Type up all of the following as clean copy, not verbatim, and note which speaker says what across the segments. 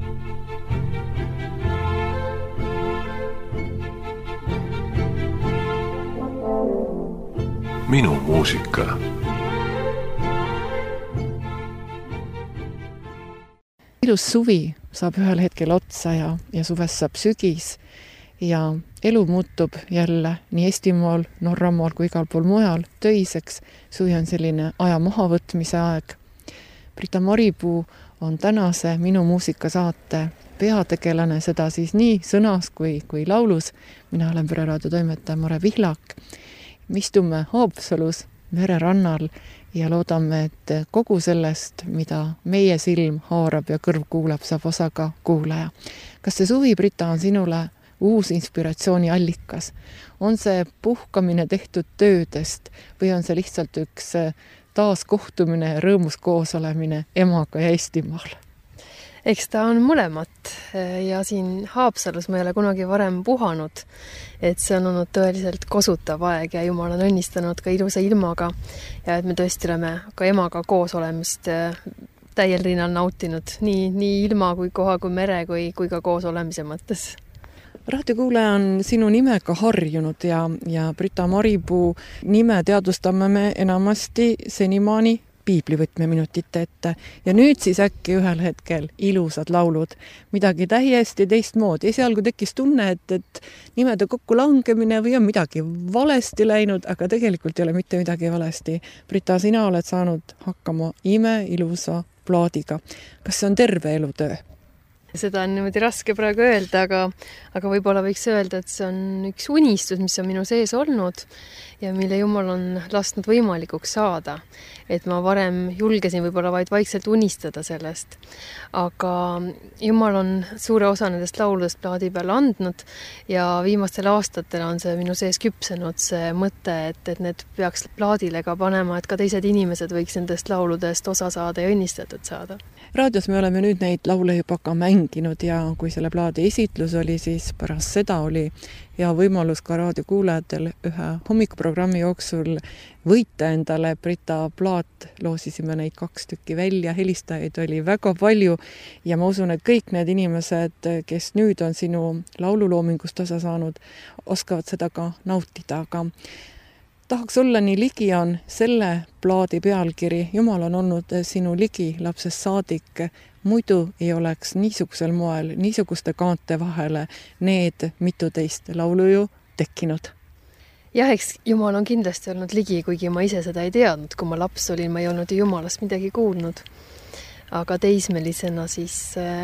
Speaker 1: Minu muusika.
Speaker 2: Ilus suvi saab ühel hetkel otsa ja suvest saab sügis ja elu muutub jälle nii Eestimaal, Norramaal kui igal pool mujal töiseks. Suvi on selline aja mahavõtmise aeg. Brita Maripuu on tänase Minu muusika saate peategelane, seda siis nii sõnas kui laulus. Mina olen Pereraadio toimetaja Mare Vihlak. Me istume Haapsalus mererannal ja loodame, et kogu sellest, mida meie silm haarab ja kõrv kuulab, saab osa ka kuulaja. Kas see suvi, Brita, on sinule uus inspiratsiooni allikas? On see puhkamine tehtud töödest või on see lihtsalt üks taaskohtumine ja rõõmus koosolemine emaga ja Eestimaal?
Speaker 3: Eks ta on mõlemat ja siin Haapsalus ma ei ole kunagi varem puhanud, et see on olnud tõeliselt kosutav aeg ja Jumal on õnnistanud ka ilusa ilmaga ja et me tõesti oleme ka emaga koos olemist täiel rinnal nautinud nii ilma kui koha kui mere kui ka koos olemise mõttes.
Speaker 2: Raadiokuulaja on sinu nimega harjunud ja Brita Maripuu nime teadvustame me enamasti senimaani piiblivõtmeminutite ette. Ja nüüd siis äkki ühel hetkel ilusad laulud, midagi täiesti teistmoodi. Esialgu tekkis tunne, et nimede kokku langemine või on midagi valesti läinud, aga tegelikult ei ole mitte midagi valesti. Brita, sina oled saanud hakkama ilusa plaadiga. Kas see on terve elutöö?
Speaker 3: Seda on niimoodi raske praegu öelda, aga võib-olla võiks öelda, et see on üks unistus, mis on minu sees olnud ja mille Jumal on lasknud võimalikuks saada. Et ma varem julgesin võib-olla vaid vaikselt unistada sellest. Aga Jumal on suure osa nendest lauludest plaadi peal andnud ja viimastel aastatel on see minu sees küpsenud see mõte, et need peaks plaadile ka panema, et ka teised inimesed võiks nendest lauludest osa saada ja õnnistatud saada.
Speaker 2: Raadios me oleme nüüd neid laule juba ka mänginud ja kui selle plaadi esitlus oli, siis pärast seda oli hea võimalus ka raadiokuulajatel ühe hommikuprogrammi jooksul võita endale Brita plaat. Loosisime neid 2 tükki välja, helistajaid oli väga palju ja ma usun, et kõik need inimesed, kes nüüd on sinu laululoomingust osa saanud, oskavad seda ka nautida, aga tahaks olla nii ligi on selle plaadi pealkiri. Jumal on olnud sinu ligi lapsest saadik. Muidu ei oleks niisugusel moel, niisuguste kaante vahele need mituteist laulu ju tekkinud.
Speaker 3: Jah, eks Jumal on kindlasti olnud ligi, kuigi ma ise seda ei teadnud. Kui ma laps olin, ma ei olnud ju Jumalast midagi kuulnud. Aga teismelisena siis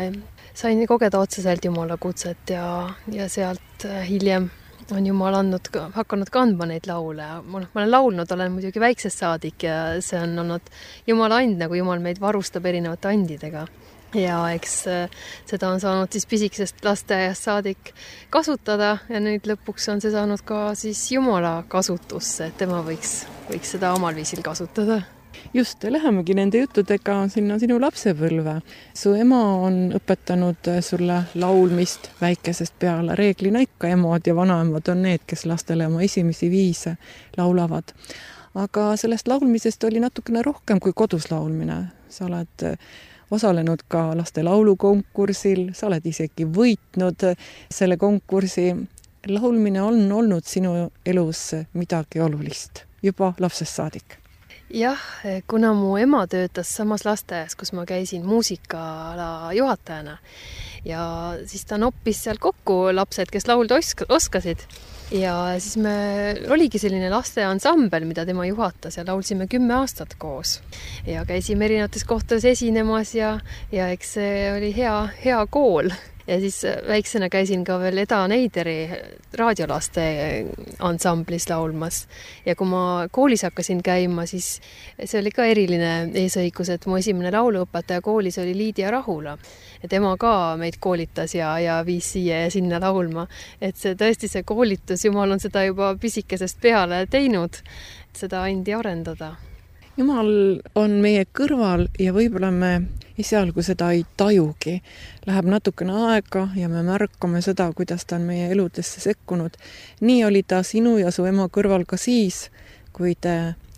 Speaker 3: sain kogeda otseselt Jumala kutset ja sealt hiljem on Jumal hakanud kandma neid laule. Ma olen laulnud, olen muidugi väiksest saadik ja see on olnud Jumala and, nagu Jumal meid varustab erinevate andidega. Ja eks seda on saanud siis pisikesest lasteaiast saadik kasutada ja nüüd lõpuks on see saanud ka siis Jumala kasutusse, et tema võiks seda omal viisil kasutada.
Speaker 2: Just, lähemegi nende juttudega sinna sinu lapsepõlve. Su ema on õpetanud sulle laulmist väikesest peale. Reeglina ikka emad ja vanaemad on need, kes lastele oma esimesi viise laulavad. Aga sellest laulmisest oli natukene rohkem kui kodus laulmine. Sa oled osalenud ka laste laulukonkursil, sa oled isegi võitnud selle konkursi. Laulmine on olnud sinu elus midagi olulist, juba lapsest saadik.
Speaker 3: Jah, kuna mu ema töötas samas lasteaias, kus ma käisin muusikaala juhatajana ja siis ta noppis seal kokku lapsed, kes laulda oskasid. Ja siis oligi selline lasteansambel, mida tema juhatas ja laulsime 10 aastat koos. Ja käisime erinevates kohtades esinemas ja eks see oli hea kool. Ja siis väiksena käisin ka veel Eda Neideri raadiolaste ansamblis laulmas. Ja kui ma koolis hakkasin käima, siis see oli ka eriline eesõigus, et mu esimene lauluõpetaja koolis oli Liidia Rahula. Ja tema ka meid koolitas ja viis siia ja sinna laulma. Et tõesti see koolitus, Jumal on seda juba pisikesest peale teinud, et seda andi arendada.
Speaker 2: Jumal on meie kõrval ja võib-olla me esialgu seda ei tajugi. Läheb natukene aega ja me märkame seda, kuidas ta on meie eludesse sekkunud. Nii oli ta sinu ja su ema kõrval ka siis, kui te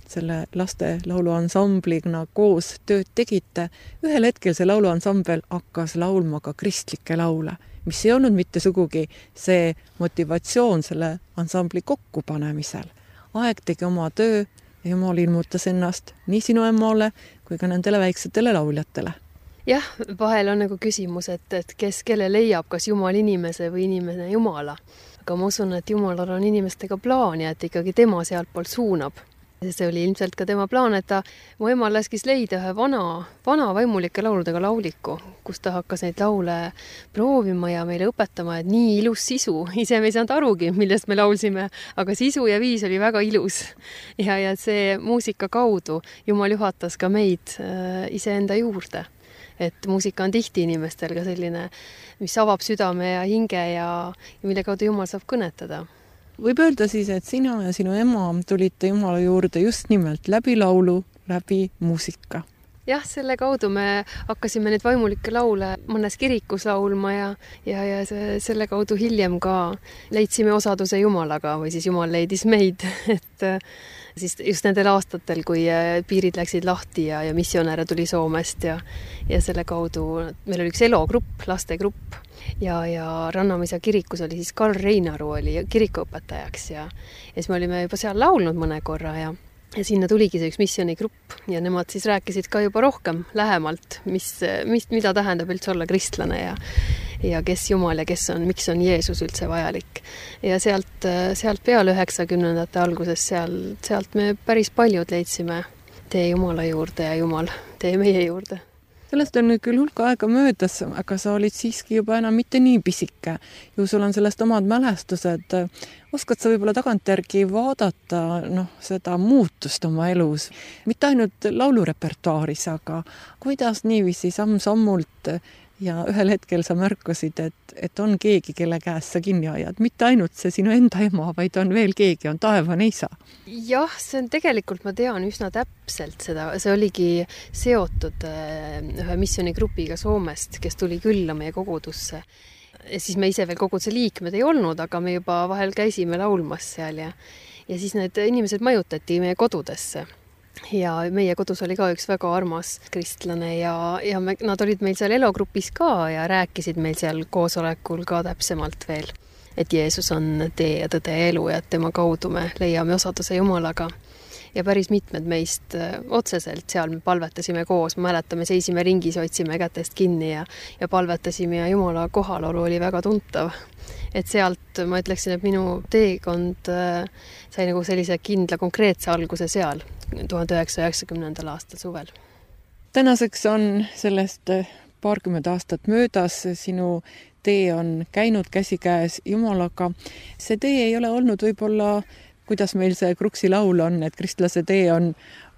Speaker 2: selle laste lauluansambliga koos tööd tegite, ühel hetkel see lauluansambel hakkas laulma ka kristlikke laule, mis ei olnud mitte sugugi see motivatsioon selle ansambli kokkupanemisel. Aeg tegi oma töö ja Jumal ilmutas ennast nii sinu emale kui ka nendele väiksetele lauljatele.
Speaker 3: Jah, vahel on nagu küsimus, et kes kelle leiab, kas Jumal inimese või inimene Jumala. Aga ma usun, et Jumalal on inimestega plaan ja et ikkagi tema sealt poolt suunab. See oli ilmselt ka tema plaan, et mu ema laskis leida ühe vana vaimulike lauludega lauliku, kus ta hakkas neid laule proovima ja meile õpetama, et nii ilus sisu. Ise me ei saanud arugi, millest me laulsime, aga sisu ja viis oli väga ilus. Ja see muusika kaudu Jumal juhatas ka meid iseenda juurde. Et muusika on tihti inimestel ka selline, mis avab südame ja hinge ja mille kaudu Jumal saab kõnetada.
Speaker 2: Võib öelda siis, et sina ja sinu ema tulite Jumala juurde just nimelt läbi laulu, läbi muusika.
Speaker 3: Jah, selle kaudu me hakkasime neid vaimulikke laule mõnes kirikus laulma ja selle kaudu hiljem ka leidsime osaduse Jumalaga või siis Jumal leidis meid, et siis just nendel aastatel, kui piirid läksid lahti ja missionäre tuli Soomest ja selle kaudu meil oli üks elogrupp, lastegrupp ja Rannamõisa kirikus oli siis Karl Reinaru oli kirikuõpetajaks ja siis me olime juba seal laulnud mõne korra ja sinna tuligi see üks missionigrupp ja nemad siis rääkisid ka juba rohkem lähemalt, mida tähendab üldse olla kristlane ja kes Jumal ja miks on Jeesus üldse vajalik. Ja sealt peale 90ndate alguses sealt me päris paljud leidsime tee Jumala juurde ja Jumal tee meie juurde.
Speaker 2: Sellest on nüüd küll hulka aega möödas, aga sa olid siiski juba enam mitte nii pisike. Ju sul on sellest omad mälestused. Oskad sa võib-olla tagantjärgi vaadata seda muutust oma elus? Mitte ainult laulurepertuaaris, aga kuidas niiviisi samm-sammult ja ühel hetkel sa märkasid, et on keegi, kelle käest sa kinni ajad. Mitte ainult see sinu enda ema, vaid on veel keegi, on taevane isa.
Speaker 3: Jah, see on tegelikult, ma tean üsna täpselt seda. See oligi seotud ühe missionigrupiga Soomest, kes tuli külla meie kogudusse. Ja siis me ise veel koguduse liikmed ei olnud, aga me juba vahel käisime laulmas seal ja siis need inimesed majutati meie kodudesse. Ja meie kodus oli ka üks väga armas kristlane ja nad olid meil seal elogrupis ka ja rääkisid meil seal koosolekul ka täpsemalt veel, et Jeesus on tee ja tõde ja elu ja et tema kaudu me leiame osaduse Jumalaga. Ja päris mitmed meist otseselt seal me palvetasime koos, mäletame, seisime ringis, hoidsime kätest kinni ja palvetasime ja Jumala kohalolu oli väga tuntav. Et sealt ma ütleksin, et minu teekond sai nagu sellise kindla konkreetse alguse seal 1990. aastal suvel.
Speaker 2: Tänaseks on sellest 20 aastat möödas, sinu tee on käinud käsikäes Jumalaga. See tee ei ole olnud võib-olla, kuidas meil see Kruksi laul on, et kristlase tee on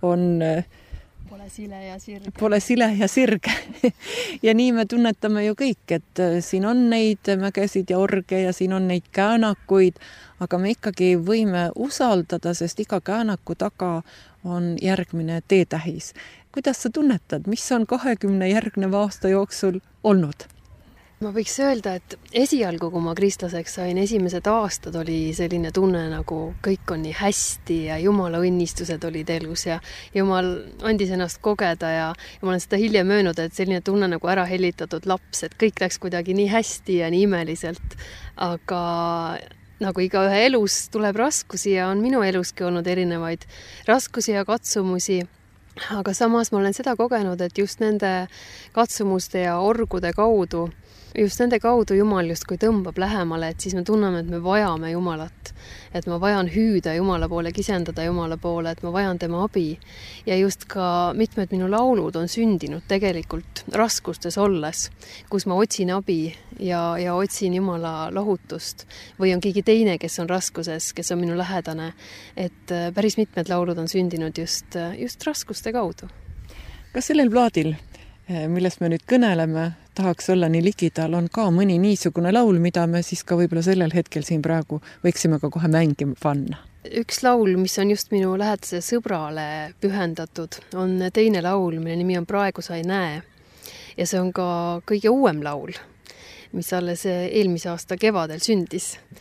Speaker 3: Pole sile ja sirg.
Speaker 2: Pole sile ja sirg. Ja nii me tunnetame ju kõik, et siin on neid mägesid ja orge ja siin on neid käänakuid, aga me ikkagi võime usaldada, sest iga käänaku taga on järgmine teetähis. Kuidas sa tunnetad, mis on 20 järgneva aasta jooksul olnud?
Speaker 3: Ma võiks öelda, et esialgu, kui ma kristlaseks sain, esimesed aastad oli selline tunne, nagu kõik on nii hästi ja Jumala õnnistused olid elus ja Jumal andis ennast kogeda ja ma olen seda hiljem möönud, et selline tunne nagu ära hellitatud laps, et kõik läks kuidagi nii hästi ja nii imeliselt, aga nagu igaühe elus tuleb raskusi ja on minu eluski olnud erinevaid raskusi ja katsumusi. Aga samas ma olen seda kogenud, et just nende katsumuste ja orgude kaudu, just nende kaudu Jumal justkui tõmbab lähemale, et siis me tunneme, et me vajame Jumalat. Et ma vajan hüüda Jumala poole, kisendada Jumala poole, et ma vajan tema abi. Ja just ka mitmed minu laulud on sündinud tegelikult raskustes olles, kus ma otsin abi ja otsin Jumala lohutust. Või on keegi teine, kes on raskuses, kes on minu lähedane. Et päris mitmed laulud on sündinud just raskuste kaudu.
Speaker 2: Kas sellel plaadil, millest me nüüd kõneleme, tahaks olla nii ligidal, on ka mõni niisugune laul, mida me siis ka võib-olla sellel hetkel siin praegu võiksime ka kohe mängima panna?
Speaker 3: Üks laul, mis on just minu lähedase sõbrale pühendatud, on teine laul, mille nimi on Praegu sa ei näe. Ja see on ka kõige uuem laul, mis alles eelmise aasta kevadel sündis.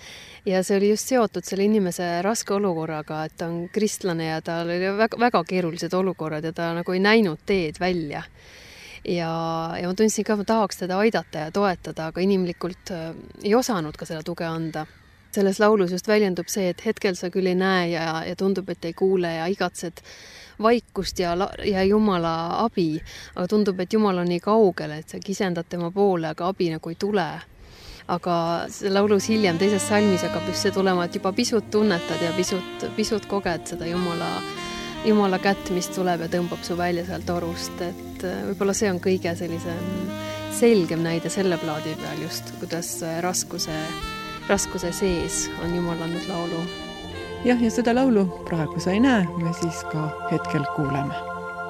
Speaker 3: ja see oli just seotud selle inimese raske olukorraga, et ta on kristlane ja tal oli väga, väga keerulised olukorrad ja ta nagu ei näinud teed välja. Ja ma tundsin ka, ma tahaks teda aidata ja toetada, aga inimlikult ei osanud ka seda tuge anda. Selles laulus just väljendub see, et hetkel sa küll ei näe ja tundub, et ei kuule ja igatsed vaikust ja Jumala abi, aga tundub, et Jumal on nii kaugel, et sa kisendad tema poole, aga abi nagu ei tule. Aga see laulus hiljem teises salmis hakkab just see tulema, et juba pisut tunnetad ja pisut koged seda Jumala kätt, mis tuleb ja tõmbab su välja sealt torust, et võib-olla see on kõige sellisem selgem näide selle plaadi peal just, kuidas raskuse sees on Jumal andnud laulu.
Speaker 2: Jah, ja seda laulu praegu sa ei näe, me siis ka hetkel kuuleme.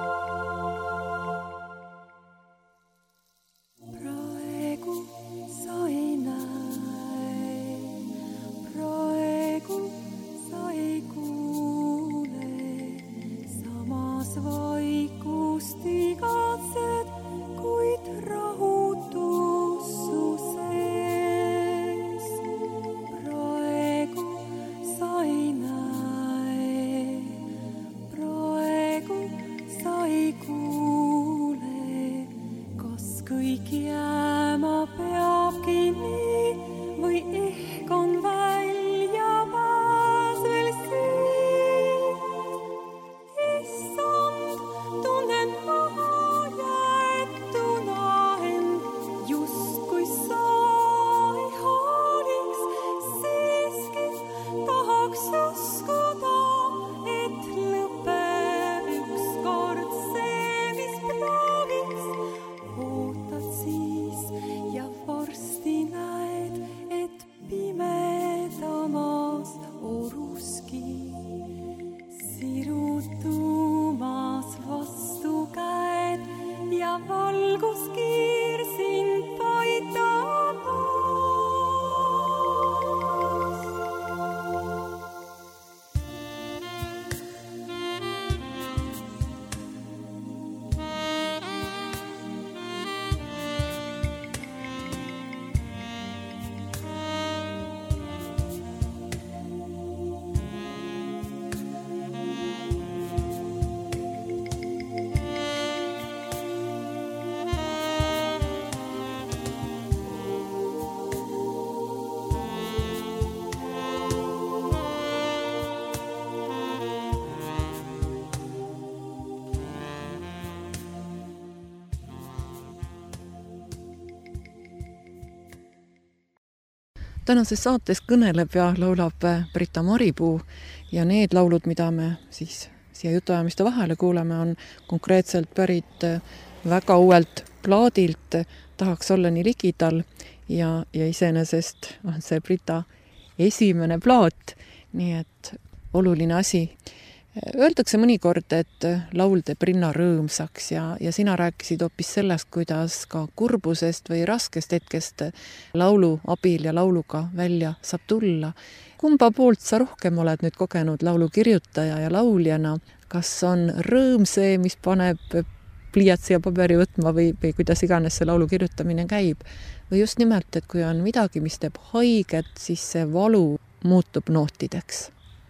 Speaker 2: Tänases saates kõneleb ja laulab Britta Maripuu ja need laulud, mida me siis siia jutuajamiste vahele kuuleme, on konkreetselt pärit väga uuelt plaadilt, tahaks olla nii ligidal ja iseenesest on see Britta esimene plaat, nii et oluline asi. Öeldakse mõnikord, et laul teeb rinna rõõmsaks ja sina rääkisid hoopis sellest, kuidas ka kurbusest või raskest hetkest laulu abil ja lauluga välja saab tulla. Kumba poolt sa rohkem oled nüüd kogenud laulu kirjutaja ja lauljana? Kas on rõõm see, mis paneb pliiatsi ja paberi võtma või kuidas iganes see laulu kirjutamine käib? Või just nimelt, et kui on midagi, mis teeb haiget, siis see valu muutub nootideks?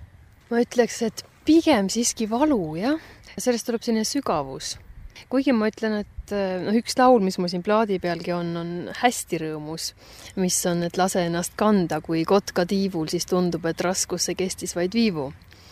Speaker 3: Ma ütleks, et pigem siiski valu, jah. Sellest tuleb selline sügavus. Kuigi ma ütlen, et üks laul, mis mul siin plaadi pealgi on hästi rõõmus, mis on, et lase ennast kanda, kui kotka tiivul, siis tundub, et raskusse kestis vaid viivu.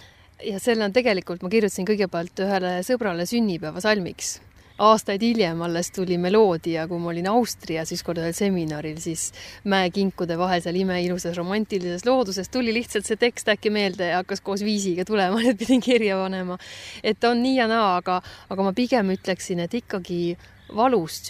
Speaker 3: Ja selle on tegelikult, ma kirjutasin kõigepealt ühele sõbrale sünnipäeva salmiks. Aastaid hiljem alles tuli meloodia, kui ma olin Austria, siis kord ühel seminaril, siis mäekinkude vahel seal imeilusas romantilises looduses tuli lihtsalt see tekst äkki meelde ja hakkas koos viisiga tulema, et pidin kirja panema. Et on nii ja naa, aga ma pigem ütleksin, et ikkagi valust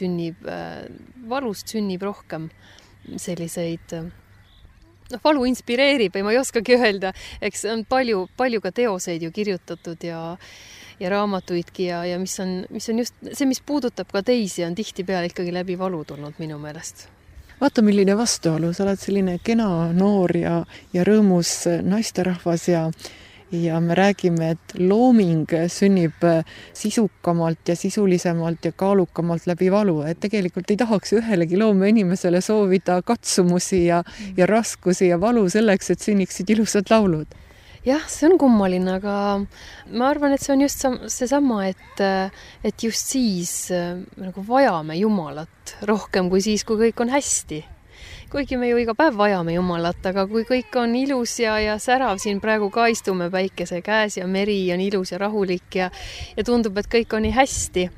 Speaker 3: sünnib rohkem selliseid, valu inspireerib või ma ei oskagi öelda, eks on palju ka teoseid ju kirjutatud ja raamatuidki ja mis on just see, mis puudutab ka teisi, on tihtipeale ikkagi läbi valu tulnud minu meelest.
Speaker 2: Vaata, milline vastuolu, sa oled selline kena, noor ja rõõmus naisterahvas ja ja me räägime, et looming sünnib sisukamalt ja sisulisemalt ja kaalukamalt läbi valu, et tegelikult ei tahaks ühelegi loomeinimesele soovida katsumusi ja raskusi ja valu selleks, et sünniksid ilusad laulud.
Speaker 3: Jah, see on kummaline, aga ma arvan, et see on just seesama, et just siis nagu vajame Jumalat rohkem kui siis, kui kõik on hästi. Kuigi me ju iga päev vajame Jumalat, aga kui kõik on ilus ja särav, siin praegu ka istume päikese käes ja meri on ilus ja rahulik ja tundub, et kõik on nii hästi.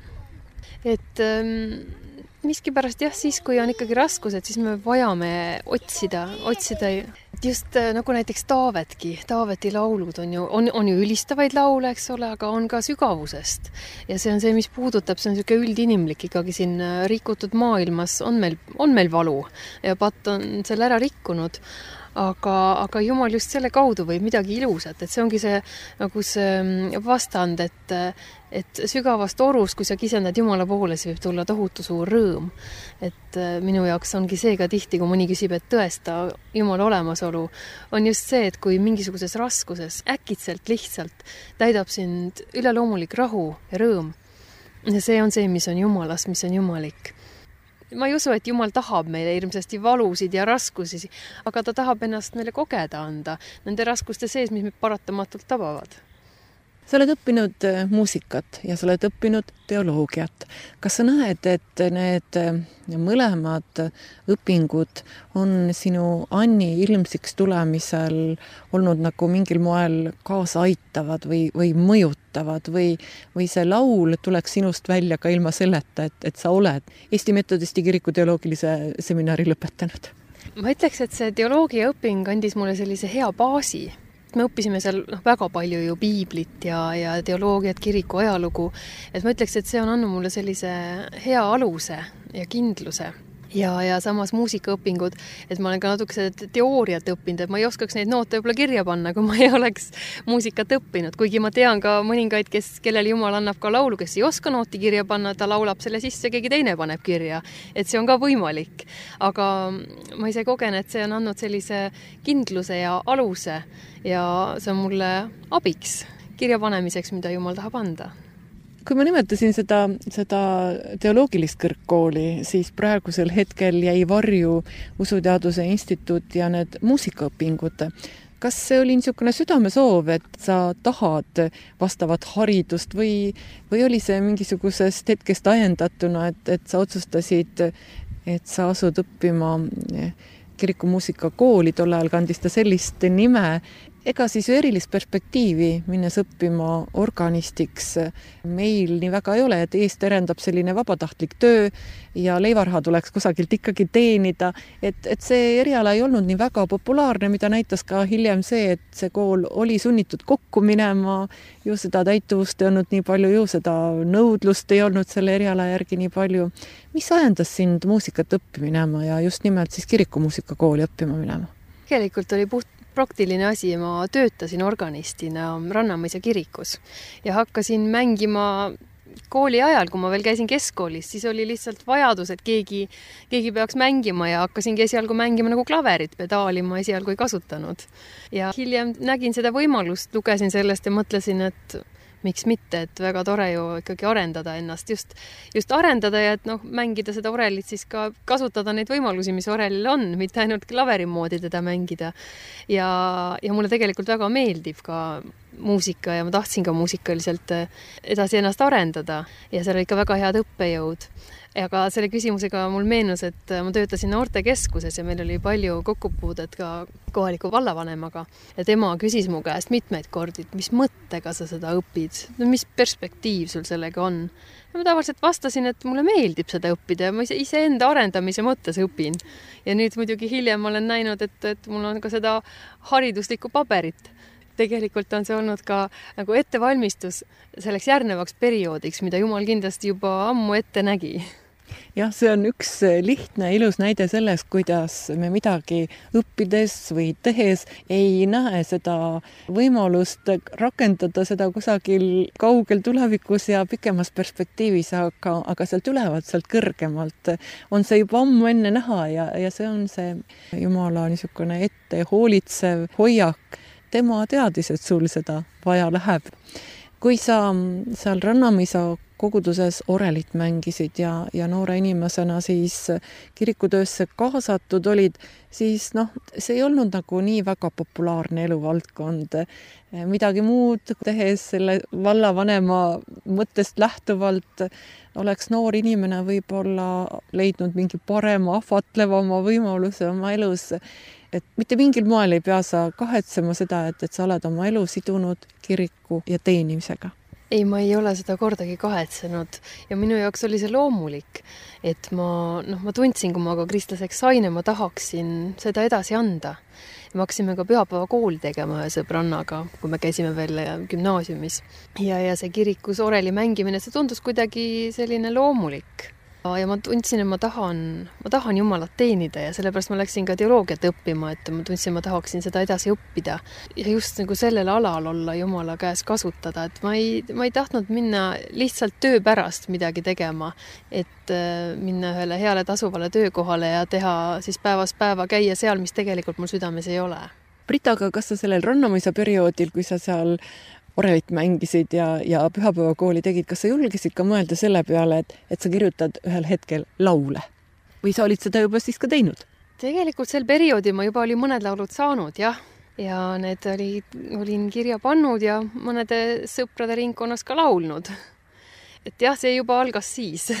Speaker 3: Et miskipärast jah, siis kui on ikkagi raskused, siis me vajame otsida just nagu näiteks Taaveti laulud on ju ülistavaid laule, eks ole, aga on ka sügavusest. Ja see on see, mis puudutab, see on selline üldinimlik ikkagi siin rikutud maailmas on meil valu ja patt on selle ära rikkunud. Aga Jumal just selle kaudu võib midagi ilusat, et see ongi see nagu see vastand, et sügavast orust, kui sa kisendad Jumala poole, see võib tulla tohutu suur rõõm. Et minu jaoks ongi see ka tihti, kui mõni küsib, et tõesta Jumala olemasolu, on just see, et kui mingisuguses raskuses äkitselt lihtsalt täidab sind üleloomulik rahu ja rõõm. Ja see on see, mis on Jumalas, mis on jumalik. Ma ei usu, et Jumal tahab meile hirmsasti valusid ja raskusi, aga ta tahab ennast meile kogeda anda nende raskuste sees, mis meid paratamatult tabavad.
Speaker 2: Sa oled õppinud muusikat ja sa oled õppinud teoloogiat. Kas sa näed, et need mõlemad õpingud on sinu Anni ilmsiks tulemisel olnud nagu mingil moel kaasa aitavad või mõjutavad või see laul tuleks sinust välja ka ilma selleta, et sa oled Eesti Metodisti Kiriku teoloogilise seminari lõpetanud?
Speaker 3: Ma ütleks, et see teoloogia õping andis mulle sellise hea baasi. Me õppisime seal väga palju ju piiblit ja teoloogiat, kiriku ajalugu, et ma ütleks, et see on andnud mulle sellise hea aluse ja kindluse. Ja samas muusikaõpingud, et ma olen ka natuke teooriat õppinud, et ma ei oskaks neid noote võib-olla kirja panna, kui ma ei oleks muusikat õppinud. Kuigi ma tean ka mõningaid, kellel Jumal annab ka laulu, kes ei oska nooti kirja panna, ta laulab selle sisse, keegi teine paneb kirja. Et see on ka võimalik. Aga ma ise kogen, et see on andnud sellise kindluse ja aluse ja see on mulle abiks kirja panemiseks, mida Jumal tahab anda.
Speaker 2: Kui ma nimetasin seda teoloogilist kõrgkooli, siis praegusel hetkel jäi varju Usuteaduse instituut ja need muusikaõpingud. Kas see oli niisugune südamesoov, et sa tahad vastavat haridust või oli see mingisugusest hetkest ajendatuna, et sa otsustasid, et sa asud õppima kirikumuusikakooli, tol ajal kandis ta sellist nime, ega siis ju erilist perspektiivi minnes õppima organistiks meil nii väga ei ole, et eest terendab selline vabatahtlik töö ja leivaraha tuleks kusagilt ikkagi teenida, et see eriala ei olnud nii väga populaarne, mida näitas ka hiljem see, et see kool oli sunnitud kokku minema, ju seda täituvust ei olnud nii palju, ju seda nõudlust ei olnud selle eriala järgi nii palju. Mis ajendas sind muusikat õppima minema ja just nimelt siis kirikumuusikakooli õppima minema?
Speaker 3: Tegelikult oli praktiline asi, ma töötasin organistina Rannamõisa kirikus ja hakkasin mängima kooli ajal, kui ma veel käisin keskkoolis, siis oli lihtsalt vajadus, et keegi peaks mängima ja hakkasingi esialgu mängima nagu klaverit, pedaalima esialgu ei kasutanud. Ja hiljem nägin seda võimalust, lugesin sellest ja mõtlesin, et miks mitte, et väga tore ju ikkagi arendada ennast, just arendada ja et mängida seda orelit, siis ka kasutada neid võimalusi, mis orelil on, mitte ainult klaveri moodi teda mängida. Ja mulle tegelikult väga meeldib ka muusika ja ma tahtsin ka muusikaliselt edasi ennast arendada ja seal oli ikka väga head õppejõud. Aga selle küsimusega mul meenus, et ma töötasin noortekeskuses ja meil oli palju kokkupuudet ka kohaliku vallavanemaga ja tema küsis mu käest mitmeid kordi, mis mõttega sa seda õpid, mis perspektiiv sul sellega on. Ja ma tavaliselt vastasin, et mulle meeldib seda õppida ja ma iseenda arendamise mõttes õpin. Ja nüüd muidugi hiljem olen näinud, et mul on ka seda hariduslikku paberit. Tegelikult on see olnud ka nagu ettevalmistus selleks järgnevaks perioodiks, mida Jumal kindlasti juba ammu ette nägi.
Speaker 2: Jah, see on üks lihtne ilus näide sellest, kuidas me midagi õppides või tehes ei näe seda võimalust rakendada seda kusagil kaugel tulevikus ja pikemas perspektiivis, aga sealt ülevalt, sealt kõrgemalt on see juba ammu enne näha ja see on see Jumala niisugune ette hoolitsev hoiak. tema teadis, et sul seda vaja läheb. Kui sa seal Rannamõisa koguduses orelit mängisid ja noore inimesena siis kirikutöösse kaasatud olid, siis see ei olnud nagu nii väga populaarne eluvaldkond. Midagi muud tehes selle vallavanema mõttest lähtuvalt oleks noor inimene võib-olla leidnud mingi parema, ahvatlevama võimaluse oma elus. Et mitte mingil moel ei pea sa kahetsema seda, et sa oled oma elu sidunud kiriku ja teenimisega.
Speaker 3: Ei, ma ei ole seda kordagi kahetsenud ja minu jaoks oli see loomulik, et ma tundsin, kui ma ka kristlaseks sain ja ma tahaksin seda edasi anda. Me hakkasime ka pühapäevakooli tegema ühe sõbrannaga, kui me käisime veel gümnaasiumis. Ja see kirikus oreli mängimine, see tundus kuidagi selline loomulik. Ja ma tundsin, et ma tahan Jumalat teenida ja sellepärast ma läksin ka teoloogiat õppima, et ma tundsin, ma tahaksin seda edasi õppida. Ja just nagu sellel alal olla Jumala käes kasutada, et ma ei tahtnud minna lihtsalt töö pärast midagi tegema, et minna ühele heale tasuvale töökohale ja teha siis päevast päeva käia seal, mis tegelikult mul südames ei ole.
Speaker 2: Brita, aga kas sa sellel Rannamõisa perioodil, kui sa seal orelit mängisid ja pühapäevakooli tegid, kas sa julgesid ka mõelda selle peale, et sa kirjutad ühel hetkel laule? Või sa olid seda juba siis ka teinud?
Speaker 3: Tegelikult sel perioodil ma juba olin mõned laulud saanud, jah. Ja need olin kirja pannud ja mõnede sõprade ringkonnas ka laulnud. Et jah, see juba algas siis.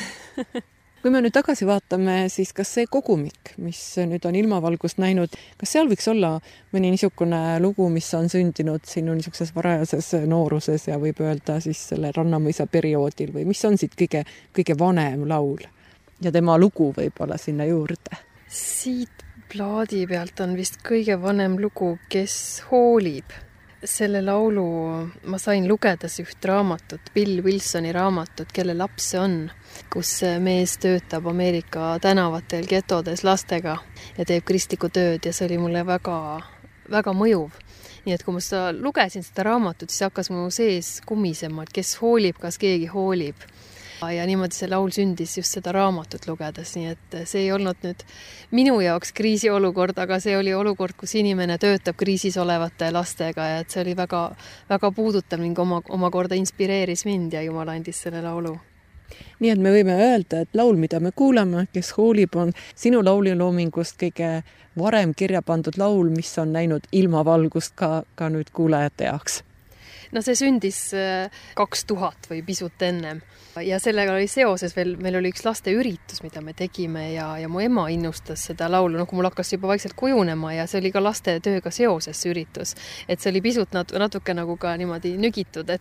Speaker 2: Kui me nüüd tagasi vaatame, siis kas see kogumik, mis nüüd on ilmavalgust näinud, kas seal võiks olla mõni niisugune lugu, mis on sündinud sinu niisuguses varajases nooruses ja võib öelda siis selle Rannamõisa perioodil või mis on siit kõige vanem laul ja tema lugu võib-olla sinna juurde?
Speaker 3: Siit plaadi pealt on vist kõige vanem lugu, Kes hoolib. Selle laulu ma sain lugedes üht raamatut, Bill Wilsoni raamatut, Kelle laps see on, kus mees töötab Ameerika tänavatel getodes lastega ja teeb kristlikku tööd ja see oli mulle väga, väga mõjuv. Nii et kui ma lugesin seda raamatut, siis hakkas mu sees kumisema, et kes hoolib, kas keegi hoolib. Ja niimoodi see laul sündis just seda raamatut lugedes, nii et see ei olnud nüüd minu jaoks kriisiolukord, aga see oli olukord, kus inimene töötab kriisis olevate lastega ja et see oli väga, väga puudutav ning omakorda inspireeris mind ja Jumal andis selle laulu.
Speaker 2: Nii et me võime öelda, et laul, mida me kuulame, Kes hoolib, on sinu lauliloomingust kõige varem kirja pandud laul, mis on näinud ilmavalgust ka nüüd kuulajate jaoks.
Speaker 3: No see sündis 2000 või pisut ennem ja sellega oli seoses veel, meil oli üks laste üritus, mida me tegime ja mu ema innustas seda laulu, kui mul hakkas juba vaikselt kujunema ja see oli ka laste tööga seoses üritus, et see oli pisut natuke nagu ka niimoodi nügitud,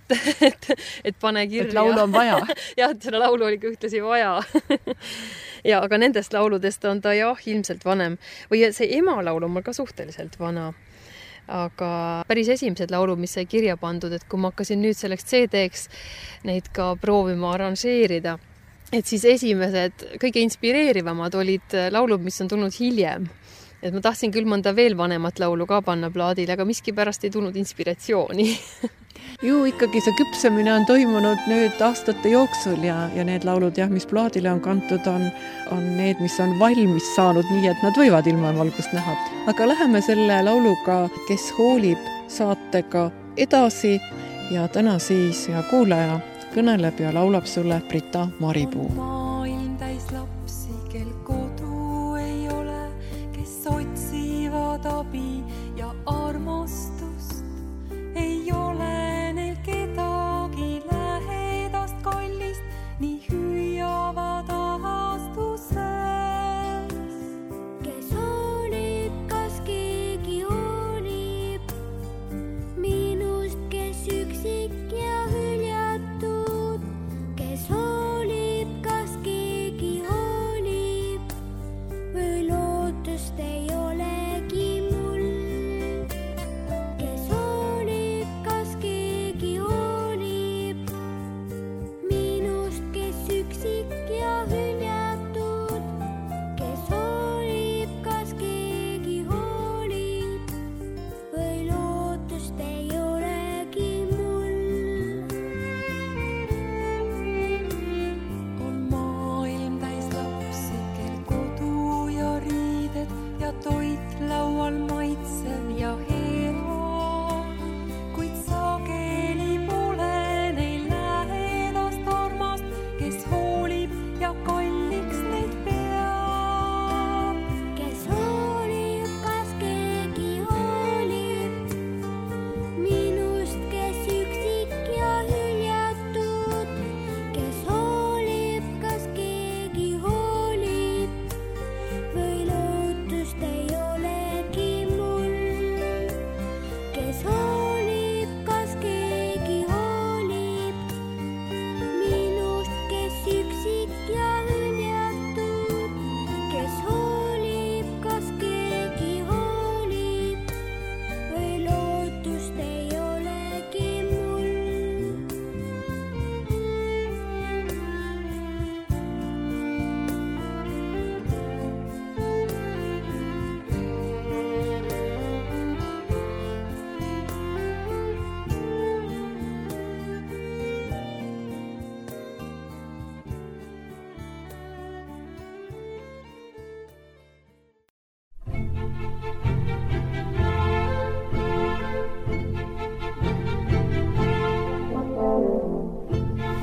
Speaker 3: et pane kirja.
Speaker 2: Et laulu on vaja.
Speaker 3: jah, et seda laulu oli ka ühtlasi vaja. ja aga nendest lauludest on ta jah, ilmselt vanem või see ema laul on mul ka suhteliselt vana. Aga päris esimesed laulud, mis sai kirja pandud, et kui ma hakkasin nüüd selleks CD-ks neid ka proovima arranžeerida, et siis esimesed kõige inspireerivamad olid laulud, mis on tulnud hiljem. Et ma tahtsin küll mõnda veel vanemat laulu ka panna plaadile, aga miskipärast ei tulnud inspiratsiooni.
Speaker 2: Ju ikkagi see küpsemine on toimunud nüüd aastate jooksul ja need laulud, mis plaadile on kantud, on need, mis on valmis saanud nii, et nad võivad ilmavalgust näha. Aga läheme selle lauluga Kes hoolib saatega edasi ja täna siis hea kuulaja kõneleb ja laulab sulle Brita Maripuu.
Speaker 4: Maailm täis lapsi, kel kodu ei ole, kes otsivad abi ja armastust. Ei ole neil kedagi lähedast kallist, nii hüüavad ahastuses.
Speaker 5: Kes hoolib, kas keegi hoolib minust, kes üksik ja hüljatud. Kes hoolib, kas keegi hoolib või lootust ei olegi mul. Kes hoolib, kas keegi hoolib minust, kes üksik ja hüljatud. Kes hoolib, kas keegi hoolib või lootust ei olegi mul.
Speaker 4: On maailm täis lapsi, kel kodu ja riided ja toit laual maitsev ja hea.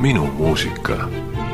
Speaker 1: Minu muusika.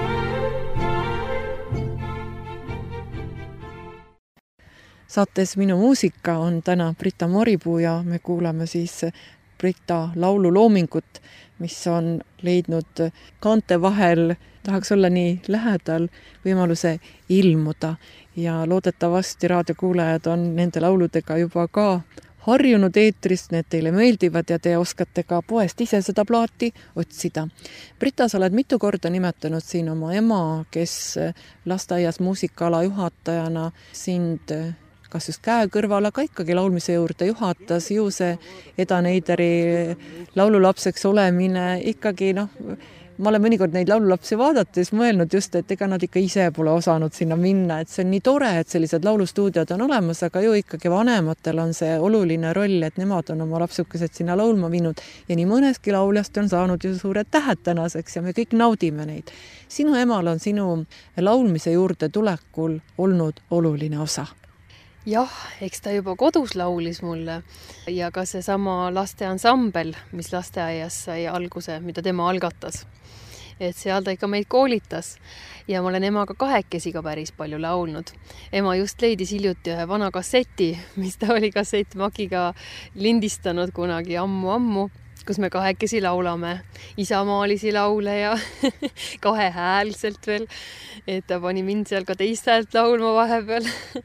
Speaker 2: Saates Minu muusika on täna Britta Moripuu ja me kuulame siis Britta laululoomingut, mis on leidnud kaante vahel, tahaks olla nii lähedal, võimaluse ilmuda ja loodetavasti raadiokuulajad on nende lauludega juba ka harjunud eetrist, need teile meeldivad ja te oskate ka poest ise seda plaati otsida. Britta, sa oled mitu korda nimetanud siin oma ema, kes lasteaias muusikaala juhatajana sind kas just käe kõrval, aga ikkagi laulmise juurde juhatas, ju see Eda Neideri laululapseks olemine ikkagi ma olen mõnikord neid laululapsi vaadates mõelnud just, et ega nad ikka ise pole osanud sinna minna, et see on nii tore, et sellised laulustuudiod on olemas, aga ju ikkagi vanematel on see oluline roll, et nemad on oma lapsukesed sinna laulma viinud ja nii mõneski lauljast on saanud ju suured tähed tänaseks ja me kõik naudime neid. Sinu emal on sinu laulmise juurde tulekul olnud oluline osa.
Speaker 3: Jah, eks ta juba kodus laulis mulle ja ka seesama lasteansambel, mis lasteaias sai alguse, mida tema algatas. Et seal ta ikka meid koolitas ja ma olen emaga kahekesi ka päris palju laulnud. Ema just leidis hiljuti ühe vana kasseti, mis ta oli kassettmakiga lindistanud kunagi ammu-ammu, kus me kahekesi laulame isamaalisi laule ja kahehäälselt veel, et ta pani mind seal ka teist häält laulma vahepeal,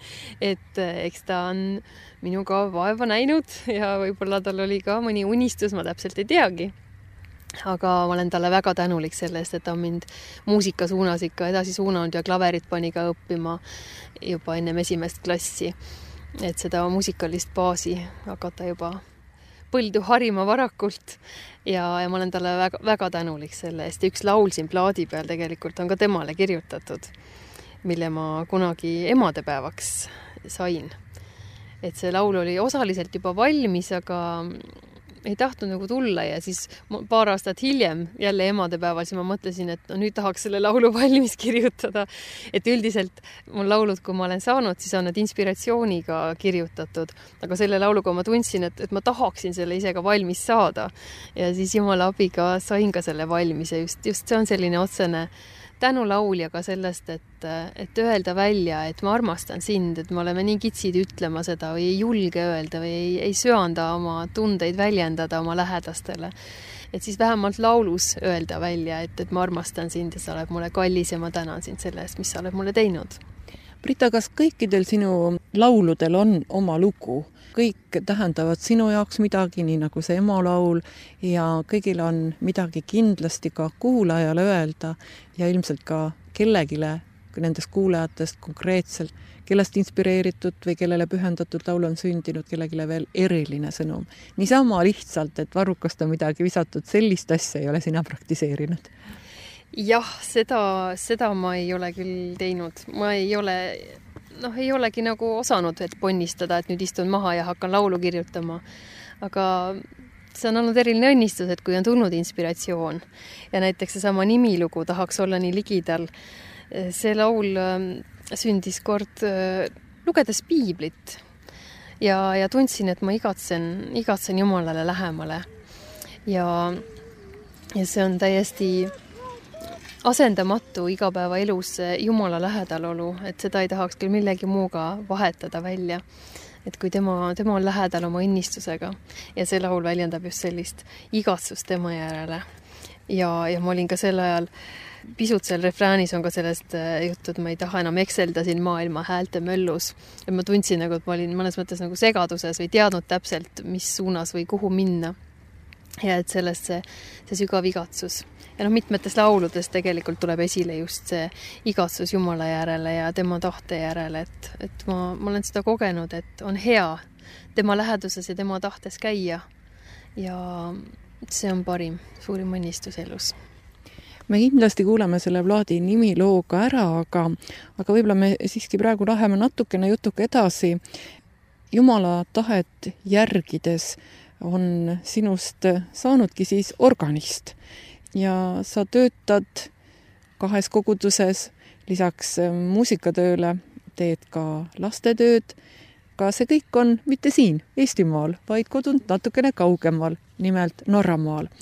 Speaker 3: et eks ta on minuga vaeva näinud ja võib-olla tal oli ka mõni unistus, ma täpselt ei teagi. Aga ma olen talle väga tänulik selle eest, et ta on mind muusika suunas ikka edasi suunanud ja klaverit pani ka õppima juba ennem esimest klassi, et seda muusikalist baasi hakata juba põldu harima varakult ja ma olen talle väga, väga tänulik selle eest. Üks laul siin plaadi peal tegelikult on ka temale kirjutatud, mille ma kunagi emadepäevaks sain. Et see laul oli osaliselt juba valmis, aga ei tahtnud nagu tulla ja siis paar aastat hiljem jälle emadepäeval siis ma mõtlesin, et nüüd tahaks selle laulu valmis kirjutada. Et üldiselt mul laulud, kui ma olen saanud, siis on need inspiratsiooniga kirjutatud. Aga selle lauluga ma tundsin, et ma tahaksin selle ise ka valmis saada. Ja siis Jumala abiga sain ka selle valmis ja just see on selline otsene tänu lauljaga sellest, et öelda välja, et ma armastan sind, et me oleme nii kitsid ütlema seda või ei julge öelda või ei söanda oma tundeid väljendada oma lähedastele. Et siis vähemalt laulus öelda välja, et ma armastan sind ja sa oled mulle kallis ja ma tänan sind selle eest, mis sa oled mulle teinud.
Speaker 2: Britta, kas kõikidel sinu lauludel on oma lugu? Kõik tähendavad sinu jaoks midagi, nii nagu see ema laul ja kõigil on midagi kindlasti ka kuulajale öelda ja ilmselt ka kellegile nendest kuulajatest konkreetselt, kellest inspireeritud või kellele pühendatud laul on sündinud, kellegile veel eriline sõnum. Niisama lihtsalt, et varrukast on midagi visatud, sellist asja ei ole sina praktiseerinud.
Speaker 3: Jah, seda ma ei ole küll teinud. Ma ei olegi nagu osanud, et ponnistada, et nüüd istun maha ja hakkan laulu kirjutama. Aga see on olnud eriline õnnistus, et kui on tulnud inspiratsioon ja näiteks seesama nimilugu tahaks olla nii ligidal. See laul sündis kord lugedes piiblit ja tundsin, et ma igatsen Jumalale lähemale. Ja see on täiesti asendamatu igapäeva elus Jumala lähedalolu, et seda ei tahaks küll millegi muuga vahetada välja. Et kui tema on lähedal oma õnnistusega ja see laul väljendab just sellist igatsust tema järele. Ja ma olin ka sel ajal, pisut seal refräänis on ka sellest juttu, et ma ei taha enam ekselda siin maailma häälte möllus. Ja ma tundsin, et ma olin mõnes mõttes nagu segaduses või teadnud täpselt, mis suunas või kuhu minna. Ja et sellest see sügav igatsus. Ja mitmetes lauludes tegelikult tuleb esile just see igatsus Jumala järele ja tema tahte järele, et ma olen seda kogenud, et on hea tema läheduses ja tema tahtes käia. Ja see on suurim õnnistus elus.
Speaker 2: Me kindlasti kuuleme selle plaadi nimilooga ära, aga võib-olla me siiski praegu läheme natukene jutuke edasi. Jumala tahet järgides on sinust saanudki siis organist ja sa töötad 2 koguduses, lisaks muusikatööle teed ka lastetööd. Ka see kõik on mitte siin Eestimaal, vaid kodunt natukene kaugemal, nimelt Norramaal.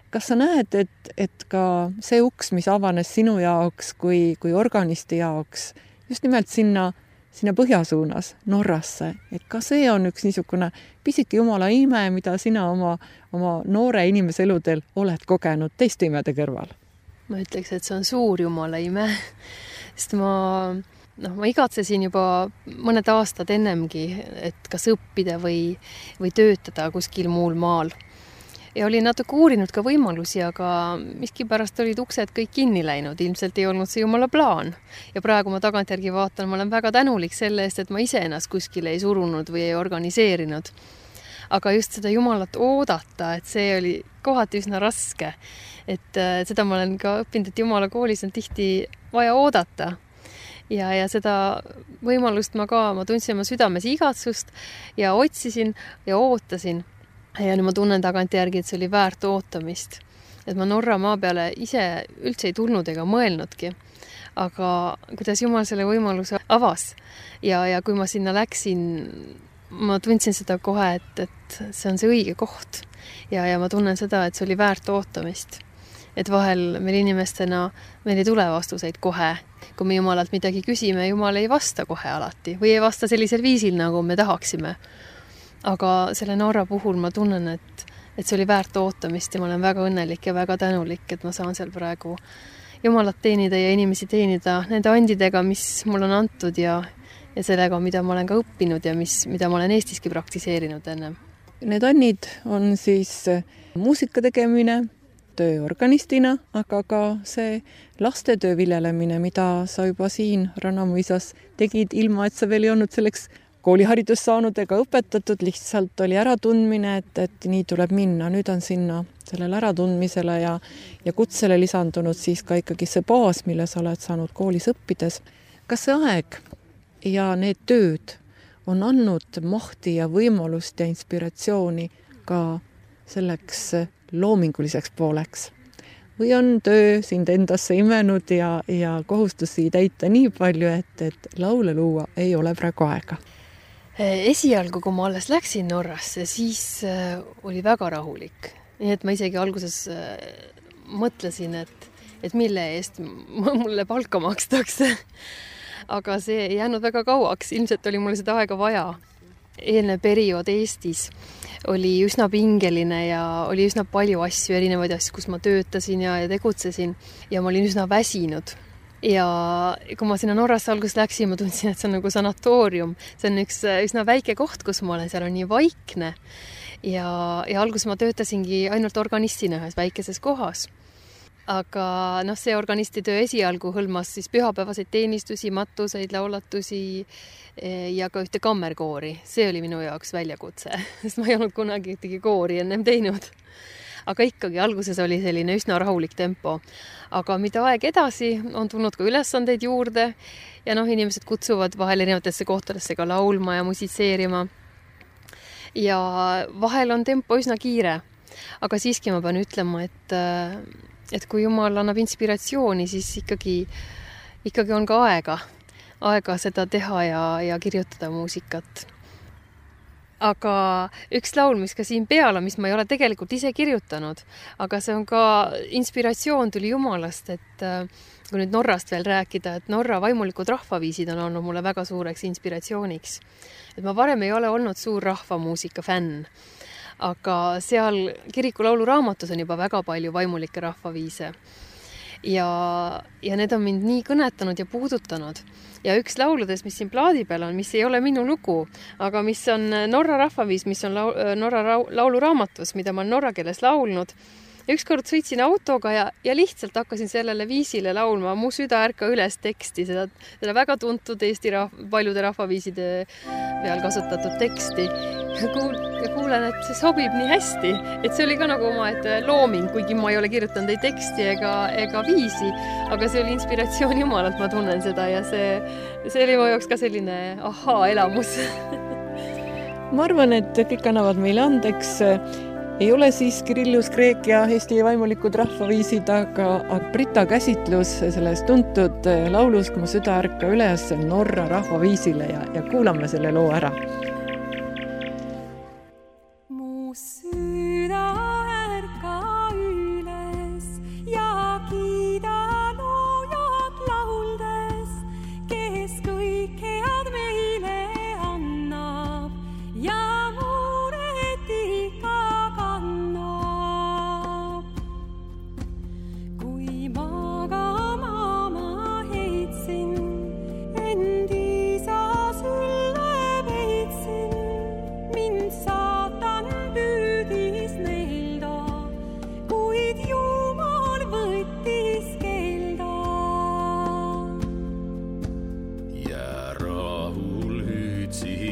Speaker 2: kas sa näed, et ka see uks, mis avanes sinu jaoks kui organisti jaoks, just nimelt sinna põhja suunas, Norrasse, et ka see on üks niisugune pisike Jumala ime, mida sina oma noore inimese eludel oled kogenud teiste imede kõrval?
Speaker 3: Ma ütleks, et see on suur Jumala ime, sest ma igatsesin juba mõned aastad ennemgi, et kas õppida või töötada kuskil muul maal. Ja olin natuke uurinud ka võimalusi, aga miskipärast olid uksed kõik kinni läinud. Ilmselt ei olnud see Jumala plaan. Ja praegu ma tagantjärgi vaatan, ma olen väga tänulik selle eest, et ma ise ennast kuskile ei surunud või ei organiseerinud. Aga just seda Jumalat oodata, et see oli kohati üsna raske. Et seda ma olen ka õppinud, et Jumala koolis on tihti vaja oodata. Ja seda võimalust ma tundsin oma südames igatsust ja otsisin ja ootasin. Ja nüüd ma tunnen tagantjärgi, et see oli väärt ootamist. Et ma Norra maa peale ise üldse ei tulnud ega mõelnudki. Aga kuidas Jumal selle võimaluse avas. Ja kui ma sinna läksin, ma tundsin seda kohe, et see on see õige koht. Ja ma tunnen seda, et see oli väärt ootamist. Et vahel meil inimestena meil ei tule vastuseid kohe. Kui me Jumalalt midagi küsime, Jumal ei vasta kohe alati. Või ei vasta sellisel viisil, nagu me tahaksime. Aga selle Norra puhul ma tunnen, et see oli väärt ootamist ja ma olen väga õnnelik ja väga tänulik, et ma saan seal praegu Jumalat teenida ja inimesi teenida nende andidega, mis mul on antud ja sellega, mida ma olen ka õppinud ja mida ma olen Eestiski praktiseerinud enne.
Speaker 2: Need annid on siis muusika tegemine, töö organistina, aga ka see lastetöö viljelemine, mida sa juba siin Rannamuisas tegid, ilma et sa veel ei olnud selleks kooliharidust saanud ega õpetatud, lihtsalt oli äratundmine, et nii tuleb minna. Nüüd on sinna sellele äratundmisele ja kutsele lisandunud siis ka ikkagi see baas, mille sa oled saanud koolis õppides. Kas see aeg ja need tööd on andnud mahti ja võimalust ja inspiratsiooni ka selleks loominguliseks pooleks? Või on töö sind endasse imenud ja kohustusi täita nii palju, et laule luua ei ole praegu aega?
Speaker 3: Esialgu, kui ma alles läksin Norrasse, siis oli väga rahulik. Nii et ma isegi alguses mõtlesin, et mille eest mulle palka makstakse. Aga see ei jäänud väga kauaks. Ilmselt oli mulle seda aega vaja. Eelne periood Eestis oli üsna pingeline ja oli üsna palju asju, erinevaid asju, kus ma töötasin ja tegutsesin. Ja ma olin üsna väsinud. Ja kui ma sinna Norrasse alguses läksin, ma tundsin, et see on nagu sanatoorium. See on üks üsna väike koht, kus ma olen, seal on nii vaikne. Ja alguses ma töötasingi ainult organistina ühes väikeses kohas. Aga see organistitöö esialgu hõlmas siis pühapäevaseid teenistusi, matuseid, laulatusi ja ka ühte kammerkoori. See oli minu jaoks väljakutse, sest ma ei olnud kunagi ühtegi koori ennem teinud. Aga ikkagi alguses oli selline üsna rahulik tempo. Aga mida aeg edasi, on tulnud ka ülesandeid juurde ja inimesed kutsuvad vahel erinevatesse kohtadesse ka laulma ja musitseerima. Ja vahel on tempo üsna kiire. Aga siiski ma pean ütlema, et kui Jumal annab inspiratsiooni, siis ikkagi on ka aega seda teha ja kirjutada muusikat. Aga üks laul, mis ka siin peal on, mis ma ei ole tegelikult ise kirjutanud, aga see on ka inspiratsioon tuli Jumalast, et kui nüüd Norrast veel rääkida, et Norra vaimulikud rahvaviisid on olnud mulle väga suureks inspiratsiooniks. Et ma varem ei ole olnud suur rahvamuusika fänn, aga seal kiriku lauluraamatus on juba väga palju vaimulikke rahvaviise. Ja need on mind nii kõnetanud ja puudutanud. Ja üks lauludes, mis siin plaadi peal on, mis ei ole minu lugu, aga mis on Norra rahvaviis, mis on Norra lauluraamatus, mida ma olen norra keeles laulnud. Ja ükskord sõitsin autoga ja lihtsalt hakkasin sellele viisile laulma. Mu süda ärka üles teksti, seda väga tuntud Eesti paljude rahvaviiside peal kasutatud teksti. Ja kuulen, et see sobib nii hästi, et see oli ka nagu omaette looming, kuigi ma ei ole kirjutanud ei teksti ega viisi, aga see oli inspiratsioon Jumalalt, ma tunnen seda ja see oli mu jaoks ka selline elamus.
Speaker 2: Ma arvan, et kõik annavad meile andeks. Ei ole siis Kirillus, Kreek ja Eesti vaimulikud rahvaviisid, aga Brita käsitlus selles tuntud laulus, kui mu süda ärka üles Norra rahvaviisile ja kuulame selle loo ära.
Speaker 4: Mu süda ärka üles.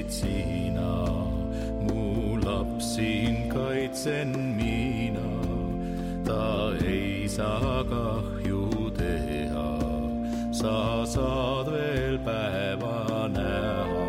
Speaker 6: sina, mu lapsin kaitsen mina, ta ei saa kahju teha, sa saad veel päeva näha.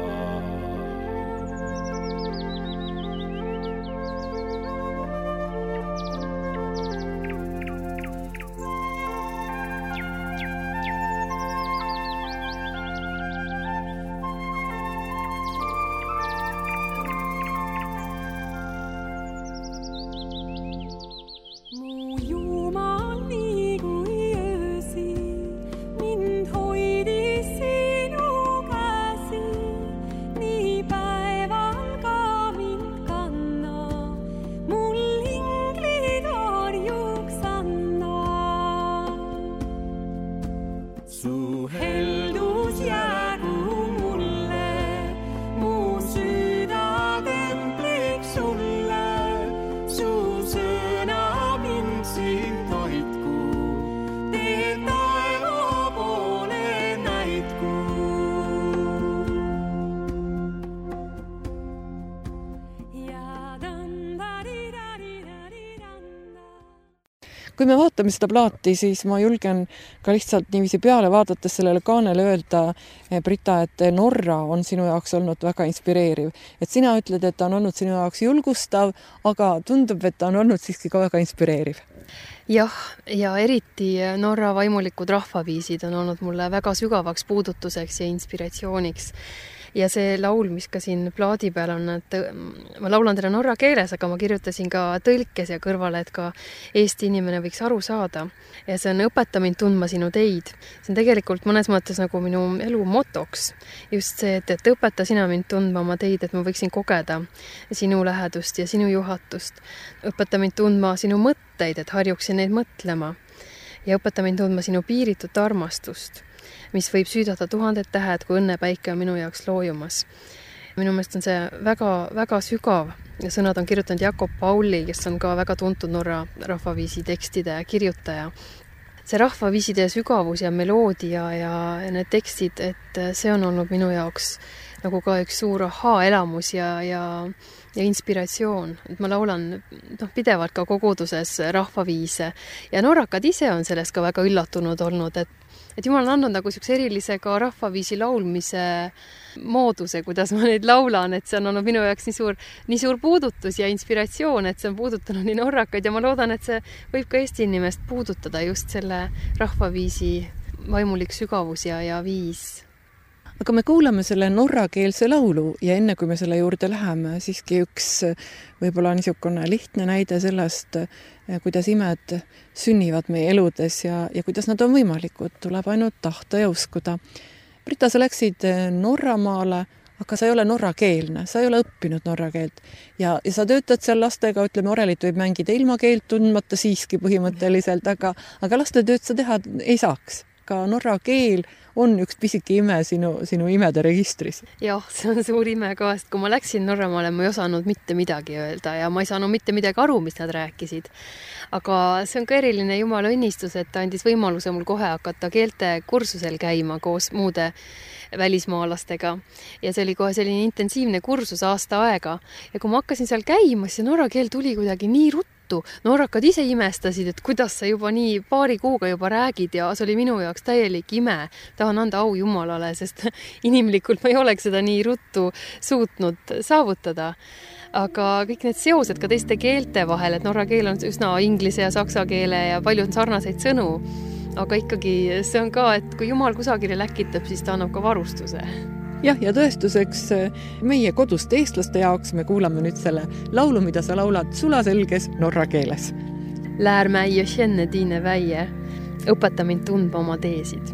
Speaker 2: Kui me vaatame seda plaati, siis ma julgen ka lihtsalt niiviisi peale vaadates sellele kaanele öelda, Brita, et Norra on sinu jaoks olnud väga inspireeriv. Et sina ütled, et ta on olnud sinu jaoks julgustav, aga tundub, et ta on olnud siiski ka väga inspireeriv.
Speaker 3: Jah, ja eriti Norra vaimulikud rahvaviisid on olnud mulle väga sügavaks puudutuseks ja inspiratsiooniks. Ja see laul, mis ka siin plaadi peal on, et ma laulan teda norra keeles, aga ma kirjutasin ka tõlkes ja kõrvale, et ka Eesti inimene võiks aru saada. Ja see on õpeta mind tundma sinu teid. See on tegelikult mõnes mõttes nagu minu elu motoks. Just see, et õpeta sina mind tundma oma teid, et ma võiksin kogeda sinu lähedust ja sinu juhatust. Õpeta mind tundma sinu mõtteid, et harjuksin neid mõtlema. Ja õpeta mind tundma sinu piiritut armastust, mis võib süüdata 1000 tähed, kui õnnepäike on minu jaoks loojumas. Minu meelest on see väga, väga sügav ja sõnad on kirjutanud Jakob Pauli, kes on ka väga tuntud Norra rahvaviisi tekstide kirjutaja. See rahvaviiside sügavus ja meloodia ja need tekstid, et see on olnud minu jaoks nagu ka üks suur elamus ja inspiratsioon. Et ma laulan pidevalt ka koguduses rahvaviise ja norrakad ise on sellest ka väga üllatunud olnud, et Jumal on andnud nagu üks erilise ka rahvaviisi laulmise mooduse, kuidas ma neid laulan, et see on olnud minu jaoks nii suur puudutus ja inspiratsioon, et see on puudutanud nii norrakaid ja ma loodan, et see võib ka Eesti inimest puudutada just selle rahvaviisi vaimulik sügavus ja viis.
Speaker 2: Aga me kuulame selle norrakeelse laulu ja enne kui me selle juurde läheme, siiski üks võib-olla niisugune lihtne näide sellest, kuidas imed sünnivad meie eludes ja kuidas nad on võimalikud, tuleb ainult tahta ja uskuda. Brita, sa läksid Norramaale, aga sa ei ole norrakeelne, sa ei ole õppinud norra keelt ja sa töötad seal lastega, ütleme, orelit võib mängida ilma keelt tundmata siiski põhimõtteliselt, aga laste tööd sa teha ei saaks. Ka norra keel on üks pisike ime sinu imede registris.
Speaker 3: Jah, see on suur ime ka, sest kui ma läksin Norramaale, ma ei osanud mitte midagi öelda ja ma ei saanud mitte midagi aru, mis nad rääkisid. Aga see on ka eriline Jumala õnnistus, et ta andis võimaluse mul kohe hakata keelte kursusel käima koos muude välismaalastega. Ja see oli kohe selline intensiivne kursus aasta aega. Ja kui ma hakkasin seal käima, siis norra keel tuli kuidagi nii ruttu. Norrakad ise imestasid, et kuidas sa juba nii paari kuuga juba räägid ja see oli minu jaoks täielik ime. Tahan anda au Jumalale, sest inimlikult ma ei oleks seda nii ruttu suutnud saavutada. Aga kõik need seosed ka teiste keelte vahel, et norra keel on üsna inglise ja saksa keele ja palju on sarnaseid sõnu. Aga ikkagi see on ka, et kui Jumal kusagile läkitab, siis ta annab ka varustuse.
Speaker 2: Jah, ja tõestuseks meie koduste eestlaste jaoks me kuulame nüüd selle laulu, mida sa laulad sulaselges norra keeles.
Speaker 3: Lär mig ja känna dina väje, õpeta mind tundma oma teesid.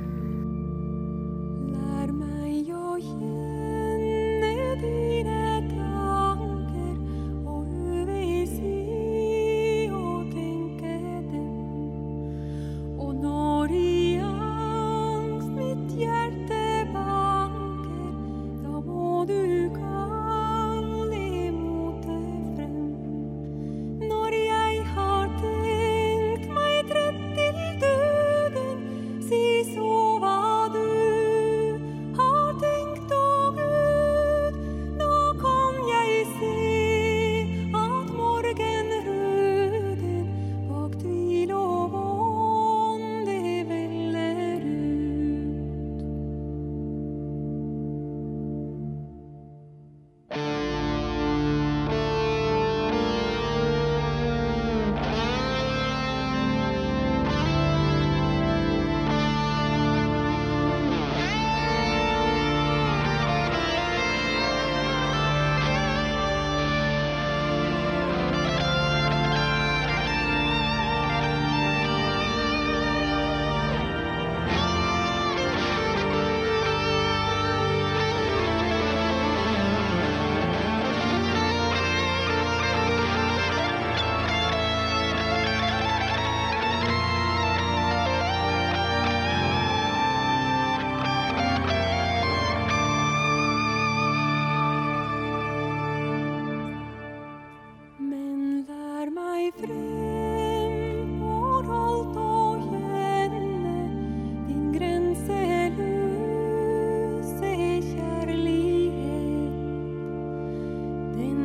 Speaker 4: Lär mig ja känna dina tankar och hur vi ser och tänker dem. Och när i angst mitt hjärta banker, då må du kalla emot det frem. När jag har tänkt mig trätt till döden, si så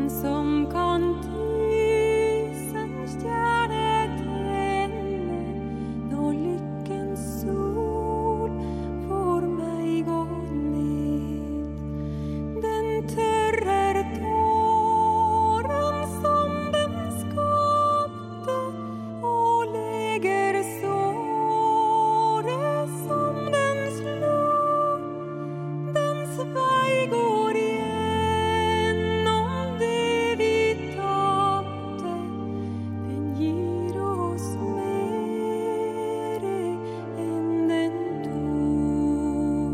Speaker 4: som kan tusens stjärnetenne når lykkens sol får mig gå ned. Den tørrer tåren som den skapte og leger såret som den slår. Dens vei går gjennom det vi tapte. Den gir oss mere enn den tok.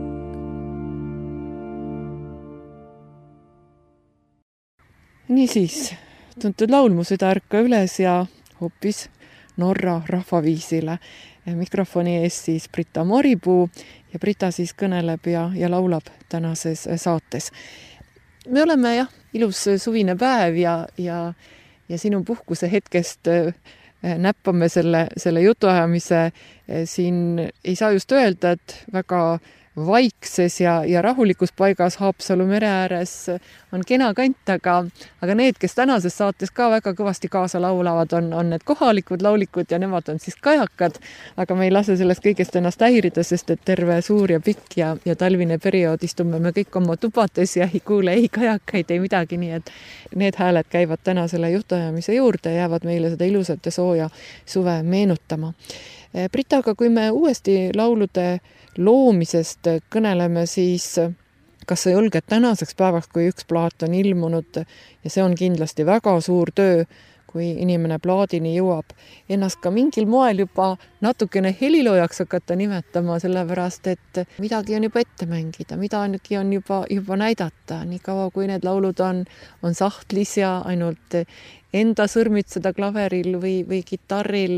Speaker 2: Niisiis, tuntud laul Mu süda ärka üles ja hoopis Norra rahvaviisile. Mikrofoni ees siis Brita Moripuu ja Brita siis kõneleb ja laulab tänases saates. Me oleme ilus suvine päev ja sinu puhkuse hetkest näppame selle jutuajamise. Siin ei saa just öelda, et väga vaikses ja rahulikus paigas Haapsalu mere ääres on kena kant, aga need, kes tänases saates ka väga kõvasti kaasa laulavad, on need kohalikud laulikud ja nemad on siis kajakad, aga me ei lase sellest kõigest ennast häirida, sest et terve suur ja pikk ja talvine periood istume me kõik oma tubades ja ei kuule ei kajakaid, ei midagi, nii et need hääled käivad täna selle jutuajamise juurde ja jäävad meile seda ilusat ja sooja suve meenutama. Brita, aga kui me uuesti laulude loomisest kõneleme, siis kas sa julged tänaseks päevaks, kui üks plaat on ilmunud ja see on kindlasti väga suur töö, kui inimene plaadini jõuab, ennast ka mingil moel juba natukene heliloojaks hakata nimetama, sellepärast et midagi on juba ette mängida, midagi on juba näidata, nii kaua kui need laulud on sahtlis ja ainult enda sõrmitseda klaveril või kitarril,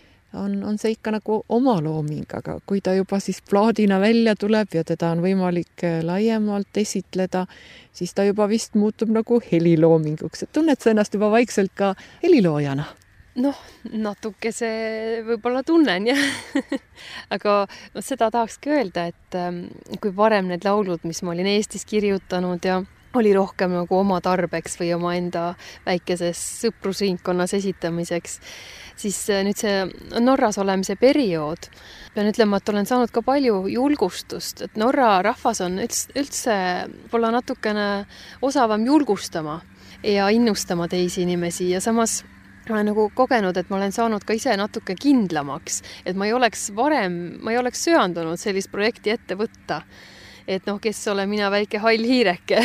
Speaker 2: on see ikka nagu oma looming, aga kui ta juba siis plaadina välja tuleb ja teda on võimalik laiemalt esitleda, siis ta juba vist muutub nagu heliloominguks. Et tunned sa ennast juba vaikselt ka heliloojana?
Speaker 3: Noh, natuke see võib-olla tunnen, jah. Aga seda tahakski öelda, et kui varem need laulud, mis ma olin Eestis kirjutanud ja oli rohkem nagu oma tarbeks või oma enda väikeses sõprusringkonnas esitamiseks, siis nüüd see Norras olemise periood, pean ütlema, et olen saanud ka palju julgustust, et Norra rahvas on üldse võib-olla natukene osavam julgustama ja innustama teisi inimesi ja samas olen nagu kogenud, et ma olen saanud ka ise natuke kindlamaks, et ma ei oleks söandunud sellist projekti ette võtta. Et kes olen mina väike hall hiireke.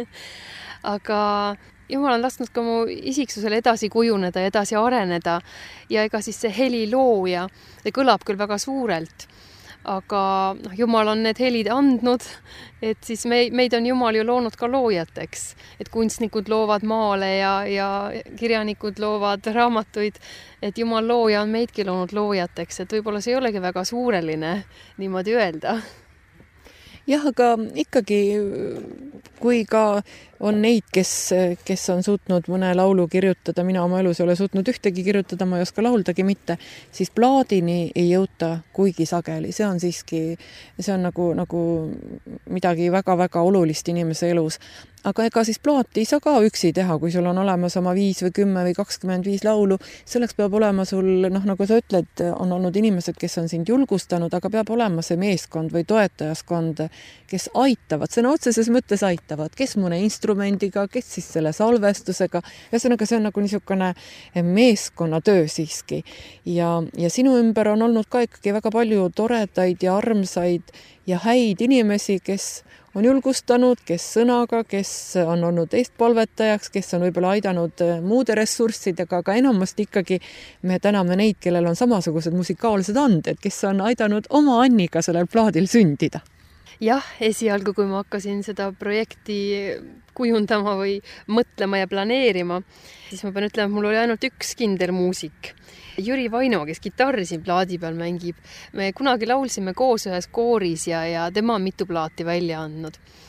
Speaker 3: Aga Jumal on lasknud ka mu isiksusele edasi kujuneda ja edasi areneda ja ega siis see helilooja, see kõlab küll väga suurelt, aga Jumal on need helid andnud, et siis meid on Jumal ju loonud ka loojateks, et kunstnikud loovad maale ja kirjanikud loovad raamatuid, et Jumal looja on meidki loonud loojateks, et võib-olla see ei olegi väga suureline niimoodi öelda.
Speaker 2: Jah, aga ikkagi, kui ka on neid, kes on suutnud mõne laulu kirjutada, mina oma elus ei ole suutnud ühtegi kirjutada, ma ei oska lauldagi mitte, siis plaadini ei jõuta kuigi sageli. See on nagu midagi väga-väga olulist inimese elus. Aga ega siis plaati ei saa ka üksi teha, kui sul on olemas oma 5 või 10 või 25 laulu. Selleks peab olema sul, nagu sa ütled, on olnud inimesed, kes on sind julgustanud, aga peab olema see meeskond või toetajaskond, kes aitavad, sõna otseses mõttes aitavad, kes mõne instrumendiga, kes siis selle salvestusega. Ühesõnaga, see on nagu niisugune meeskonnatöö siiski. Ja sinu ümber on olnud ka ikkagi väga palju toredaid ja armsaid ja häid inimesi, kes on julgustanud, kes sõnaga, kes on olnud eestpalvetajaks, kes on võib-olla aidanud muude ressurssidega, aga enamasti ikkagi me täname neid, kellel on samasugused musikaalsed anded, kes on aidanud oma Anniga sellel plaadil sündida.
Speaker 3: Jah, esialgu, kui ma hakkasin seda projekti kujundama või mõtlema ja planeerima, siis ma pean ütlema, et mul oli ainult üks kindel muusik. Jüri Vaino, kes kitarri siin plaadi peal mängib. Me kunagi laulsime koos ühes kooris ja tema on mitu plaati välja andnud.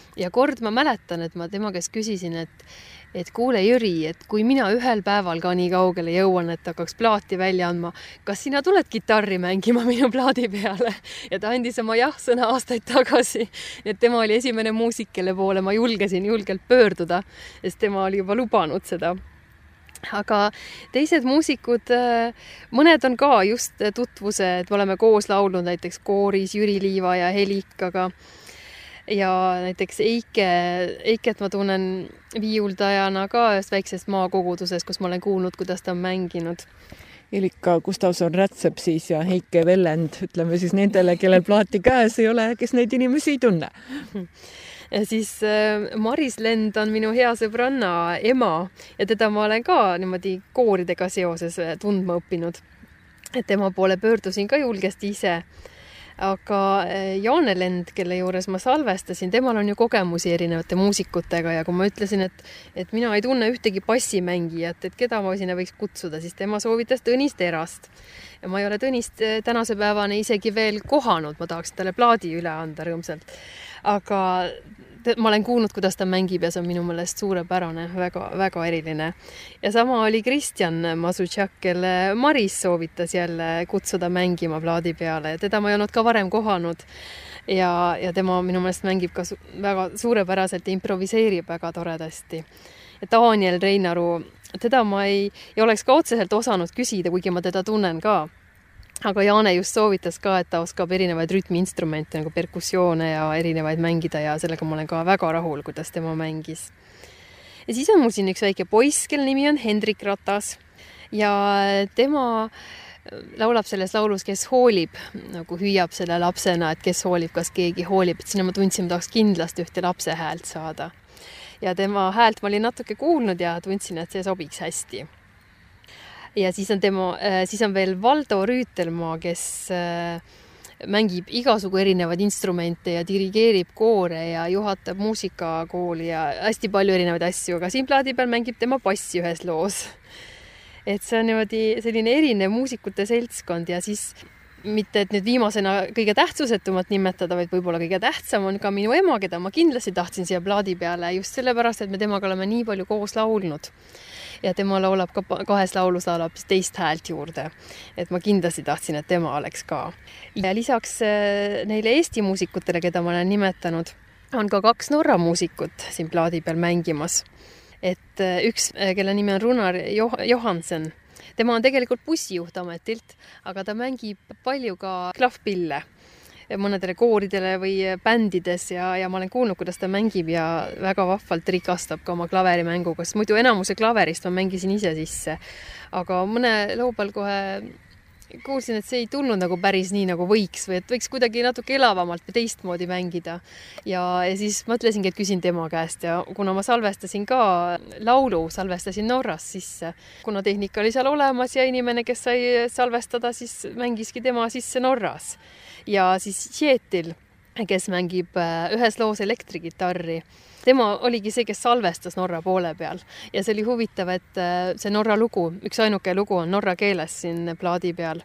Speaker 3: ja kord ma mäletan, et ma tema käest küsisin, et kuule Jüri, et kui mina ühel päeval ka nii kaugele jõuan, et hakkaks plaati välja andma, kas sina tuled kitarri mängima minu plaadi peale? Ja ta andis oma jah-sõna aastaid tagasi. Et tema oli esimene muusik, kelle poole ma julgesin julgelt pöörduda, sest tema oli juba lubanud seda. Aga teised muusikud, mõned on ka just tutvused, me oleme koos laulnud näiteks kooris Jüri Liiva ja Helikaga. Ja näiteks Eiket ma tunnen viiuldajana ka ühest väiksest maakogudusest, kus ma olen kuulnud, kuidas ta on mänginud.
Speaker 2: Helika Gustavson-Rätsep siis ja Heike Vellend, ütleme siis nendele, kellel plaati käes ei ole, kes neid inimesi ei tunne.
Speaker 3: Ja siis Maris Lend on minu hea sõbranna ema ja teda ma olen ka niimoodi kooridega seoses tundma õppinud. Et tema poole pöördusin ka julgesti ise. Aga Jaane Lend, kelle juures ma salvestasin, temal on ju kogemusi erinevate muusikutega ja kui ma ütlesin, et mina ei tunne ühtegi bassimängijat, et keda ma sinna võiks kutsuda, siis tema soovitas Tõnis Terast. Ja ma ei ole Tõnist tänase päevani isegi veel kohanud, ma tahaks talle plaadi üle anda rõõmsalt. Aga ma olen kuulnud, kuidas ta mängib ja see on minu meelest suurepärane, väga, väga eriline. Ja sama oli Kristjan Masutšak, kelle Maris soovitas jälle kutsuda mängima plaadi peale. Ja teda ma ei olnud ka varem kohanud. Ja tema minu meelest mängib ka väga suurepäraselt ja improviseerib väga toredasti. Ja Daniel Reinaru, teda ma ei oleks ka otseselt osanud küsida, kuigi ma teda tunnen ka. Aga Jaane just soovitas ka, et ta oskab erinevaid rütmiinstrumente nagu perkussioone ja erinevaid mängida ja sellega ma olen ka väga rahul, kuidas tema mängis. Ja siis on mul siin üks väike poiss, kelle nimi on Hendrik Ratas ja tema laulab selles laulus, kes hoolib, nagu hüüab selle lapsena, et kes hoolib, kas keegi hoolib, et sinna ma tundsin, ma tahaks kindlasti ühte lapse häält saada. Ja tema häält ma olin natuke kuulnud ja tundsin, et see sobiks hästi. Ja siis on veel Valdo Rüütelmaa, kes mängib igasugu erinevaid instrumente ja dirigeerib koore ja juhatab muusikakooli ja hästi palju erinevaid asju, aga siin plaadi peal mängib tema bassi ühes loos. Et see on niimoodi selline erinev muusikute seltskond ja siis mitte, et nüüd viimasena kõige tähtsusetumat nimetada, vaid võib-olla kõige tähtsam on ka minu ema, keda ma kindlasti tahtsin siia plaadi peale just sellepärast, et me temaga oleme nii palju koos laulnud. Ja tema laulab ka 2 laulus laulab teist häält juurde. Et ma kindlasti tahtsin, et tema oleks ka. Ja lisaks neile Eesti muusikutele, keda ma olen nimetanud, on ka 2 Norra muusikut siin plaadi peal mängimas. Et üks, kelle nimi on Runar Johansen, tema on tegelikult bussijuhtametilt, aga ta mängib palju ka klavpille mõnedele kooridele või bändides ja ma olen kuulnud, kuidas ta mängib ja väga vahvalt rikastab ka oma klaverimänguga, sest muidu enamuse klaverist ma mängisin ise sisse. Aga mõne loo peal kohe kuulsin, et see ei tulnud nagu päris nii nagu võiks või et võiks kuidagi natuke elavamalt või teistmoodi mängida. Ja siis mõtlesingi, et küsin tema käest ja kuna ma salvestasin ka laulu, salvestasin Norras sisse. Kuna tehnika oli seal olemas ja inimene, kes sai salvestada, siis mängiski tema sisse Norras. Ja siis Sjeetil, kes mängib ühes loos elektrigitarri. Tema oligi see, kes salvestas Norra poole peal. Ja see oli huvitav, et see Norra lugu, üks ainuke lugu on norra keeles siin plaadi peal.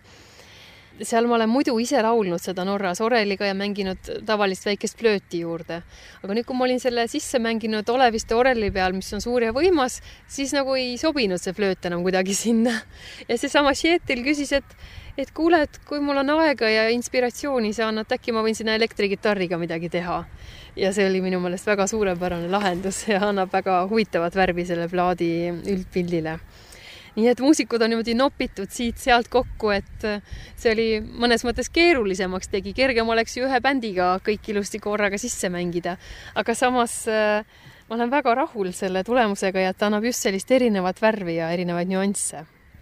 Speaker 3: Seal ma olen muidu ise laulnud seda Norras oreliga ja mänginud tavalist väikest flööti juurde. Aga nüüd, kui ma olin selle sisse mänginud Oleviste oreli peal, mis on suur ja võimas, siis nagu ei sobinud see flööt enam kuidagi sinna. Ja see sama Sjeetil küsis, et kuule, et kui mul on aega ja inspiratsiooni saan, et äkki ma võin sinna elektrigitarriga midagi teha. Ja see oli minu meelest väga suurepärane lahendus ja annab väga huvitavat värvi selle plaadi üldpildile. Nii et muusikud on niimoodi nopitud siit-sealt kokku, et see oli mõnes mõttes keerulisemaks tegi. Kergem oleks ju ühe bändiga kõik ilusti korraga sisse mängida. Aga samas ma olen väga rahul selle tulemusega ja ta annab just sellist erinevat värvi ja erinevaid nüansse.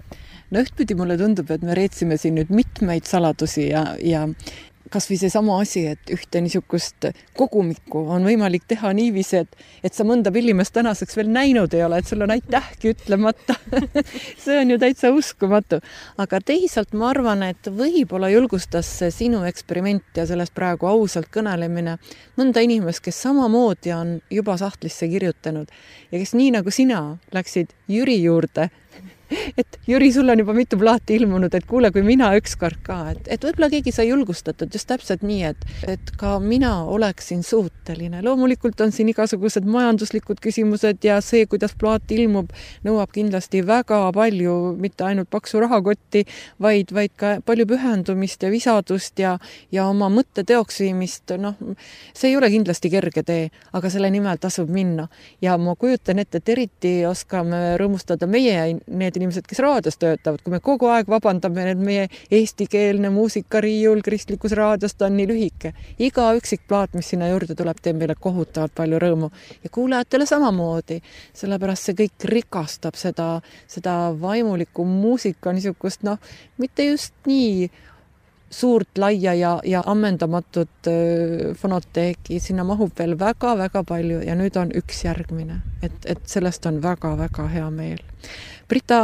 Speaker 2: No ühtpidi mulle tundub, et me reetsime siin nüüd mitmeid saladusi ja kas või see sama asi, et ühte niisugust kogumikku on võimalik teha niiviisi, et sa mõnda pillimest tänaseks veel näinud ei ole, et sul on aitähki ütlemata. See on ju täitsa uskumatu. Aga teisalt ma arvan, et võib-olla julgustas sinu eksperiment ja sellest praegu ausalt kõnelemine mõnda inimest, kes samamoodi on juba sahtlisse kirjutanud ja kes nii nagu sina läksid Jüri juurde et Jüri, sul on juba mitu plaati ilmunud, et kuule, kui mina ükskord ka, et võib-olla keegi sai julgustatud just täpselt nii, et ka mina oleksin suuteline. Loomulikult on siin igasugused majanduslikud küsimused ja see, kuidas plaat ilmub, nõuab kindlasti väga palju, mitte ainult paksu rahakotti, vaid ka palju pühendumist ja visadust ja oma mõtte teoks viimist. See ei ole kindlasti kerge tee, aga selle nimel tasub minna. Ja ma kujutan ette, et eriti oskame rõõmustada meie need inimesed, kes raadios töötavad, kui me kogu aeg vabandame, et meie eestikeelne muusikariiul kristlikus raadios on nii lühike. Iga üksik plaat, mis sinna juurde tuleb, teeb meile kohutavalt palju rõõmu. Ja kuulajatele samamoodi, sellepärast see kõik rikastab seda vaimulikku muusika niisugust, mitte just nii suurt, laia ja ammendamatut fonoteeki. Sinna mahub veel väga-väga palju ja nüüd on üks järgmine. Et sellest on väga-väga hea meel. Brita,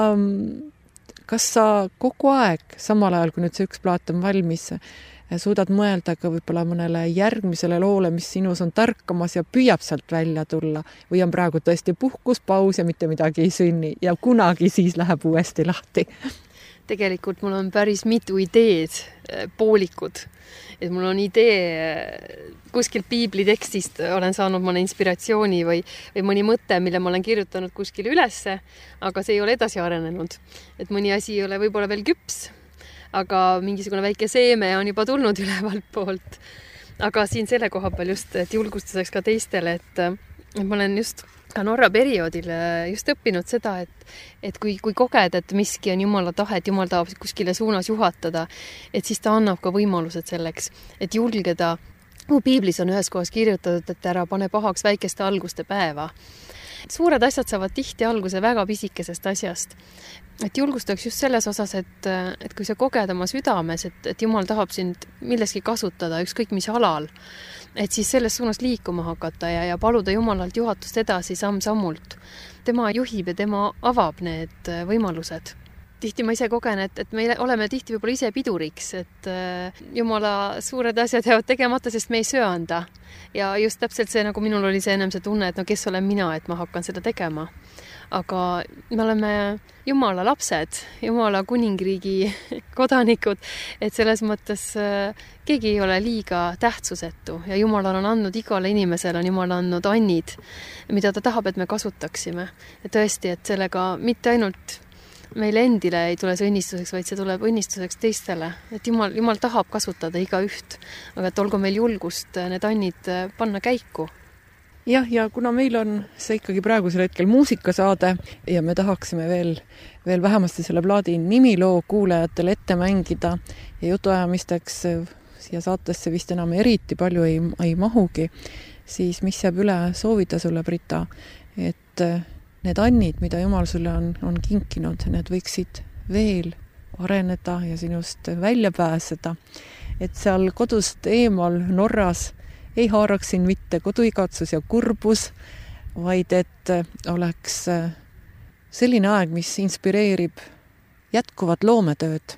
Speaker 2: kas sa kogu aeg, samal ajal kui nüüd see üks plaat on valmis, suudad mõelda ka võib-olla mõnele järgmisele loole, mis sinus on tärkamas ja püüab sealt välja tulla? Või on praegu tõesti puhkuspaus ja mitte midagi ei sünni ja kunagi siis läheb uuesti lahti?
Speaker 3: Tegelikult mul on päris mitu ideed, poolikud. Et mul on idee kuskilt piibli tekstist, olen saanud mõne inspiratsiooni või mõni mõte, mille ma olen kirjutanud kuskile ülesse, aga see ei ole edasi arenenud. Et mõni asi ei ole võib-olla veel küps, aga mingisugune väike seeme on juba tulnud ülevalt poolt. Aga siin selle koha peal just, et julgustuseks ka teistele, et ma olen just ka Norra perioodil just õppinud seda, et kui koged, et miski on Jumala tahe, et Jumal tahab kuskile suunas juhatada, et siis ta annab ka võimalused selleks, et julgeda. Piiblis on ühes kohas kirjutatud, et ära pane pahaks väikeste alguste päeva. Suured asjad saavad tihti alguse väga pisikesest asjast. Et julgustaks just selles osas, et kui sa koged oma südames, et Jumal tahab sind milleski kasutada, ükskõik mis alal, et siis selles suunas liikuma hakata ja paluda Jumalalt juhatust edasi samm-sammult. Tema juhib ja tema avab need võimalused. Tihti ma ise kogen, et me oleme tihti võib-olla ise piduriks, et Jumala suured asjad jäävad tegemata, sest me ei söanda. Ja just täpselt see, nagu minul oli see ennem see tunne, et kes olen mina, et ma hakkan seda tegema. Aga me oleme Jumala lapsed, Jumala kuningriigi kodanikud, et selles mõttes keegi ei ole liiga tähtsusetu ja Jumal on andnud igale inimesele, on Jumal andnud annid, mida ta tahab, et me kasutaksime. Ja tõesti, et sellega mitte ainult meile endile ei tule see õnnistuseks, vaid see tuleb õnnistuseks teistele. Et Jumal tahab kasutada iga üht, aga et olgu meil julgust need annid panna käiku.
Speaker 2: Jah, ja kuna meil on see ikkagi praegusel hetkel muusikasaade ja me tahaksime veel vähemasti selle plaadi nimiloo kuulajatele ette mängida ja jutuajamisteks siia saatesse vist enam eriti palju ei mahugi, siis mis jääb üle soovida sulle, Brita, et need annid, mida Jumal sulle on kinkinud, need võiksid veel areneda ja sinust välja pääseda. Et seal kodust eemal Norras ei haaraksin mitte koduigatsus ja kurbus, vaid et oleks selline aeg, mis inspireerib jätkuvat loometööd.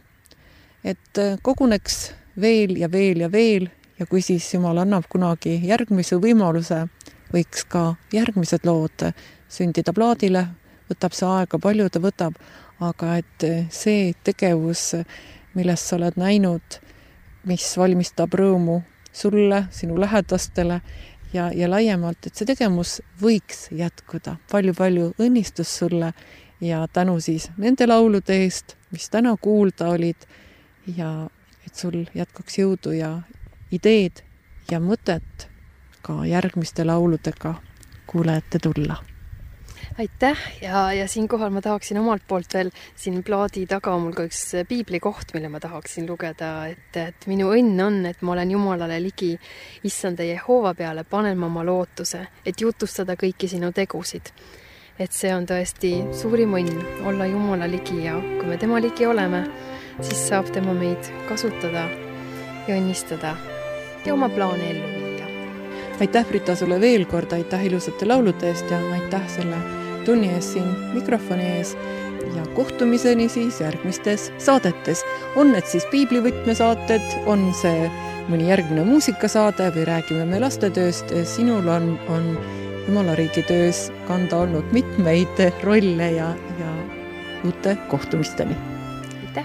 Speaker 2: Et koguneks veel ja veel ja veel ja kui siis Jumal annab kunagi järgmise võimaluse, võiks ka järgmised lood sündida plaadile, võtab see aega, palju ta võtab, aga et see tegevus, millest sa oled näinud, mis valmistab rõõmu sulle, sinu lähedastele ja laiemalt, et see tegevus võiks jätkuda. Palju-palju õnnistus sulle ja tänu siis nende laulude eest, mis täna kuulda olid ja et sul jätkaks jõudu ja ideed ja mõtet ka järgmiste lauludega kuulajate tulla.
Speaker 3: Aitäh ja siinkohal ma tahaksin omalt poolt veel siin plaadi taga on mul ka üks piiblikoht, mille ma tahaksin lugeda, et minu õnn on, et ma olen Jumalale ligi Issanda Jehova peale, panen ma oma lootuse, et jutustada kõiki sinu tegusid. Et see on tõesti suurim õnn olla Jumala ligi ja kui me tema ligi oleme, siis saab tema meid kasutada ja õnnistada ja oma plaane ellu viia.
Speaker 2: Aitäh, Brita, sulle veel kord, aitäh ilusate laulude eest ja aitäh selle tunni ees siin mikrofoni ees ja kohtumiseni siis järgmistes saadetes. On need siis piiblivõtmesaated, on see mõni järgmine muusikasaade või räägime me lastetööst. Sinul on Jumala riigi töös kanda olnud mitmeid rolle ja uute kohtumisteni.
Speaker 3: Aitäh!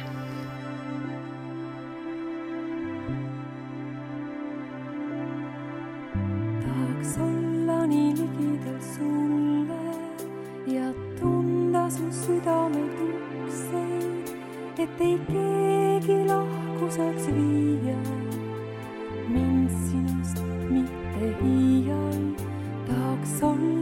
Speaker 4: Tahaks olla nii ligidal sulle ja tunda su südamelt ukseid, et ei keegi lahku saaks viia mind sinust mitte iial. Tahaks olla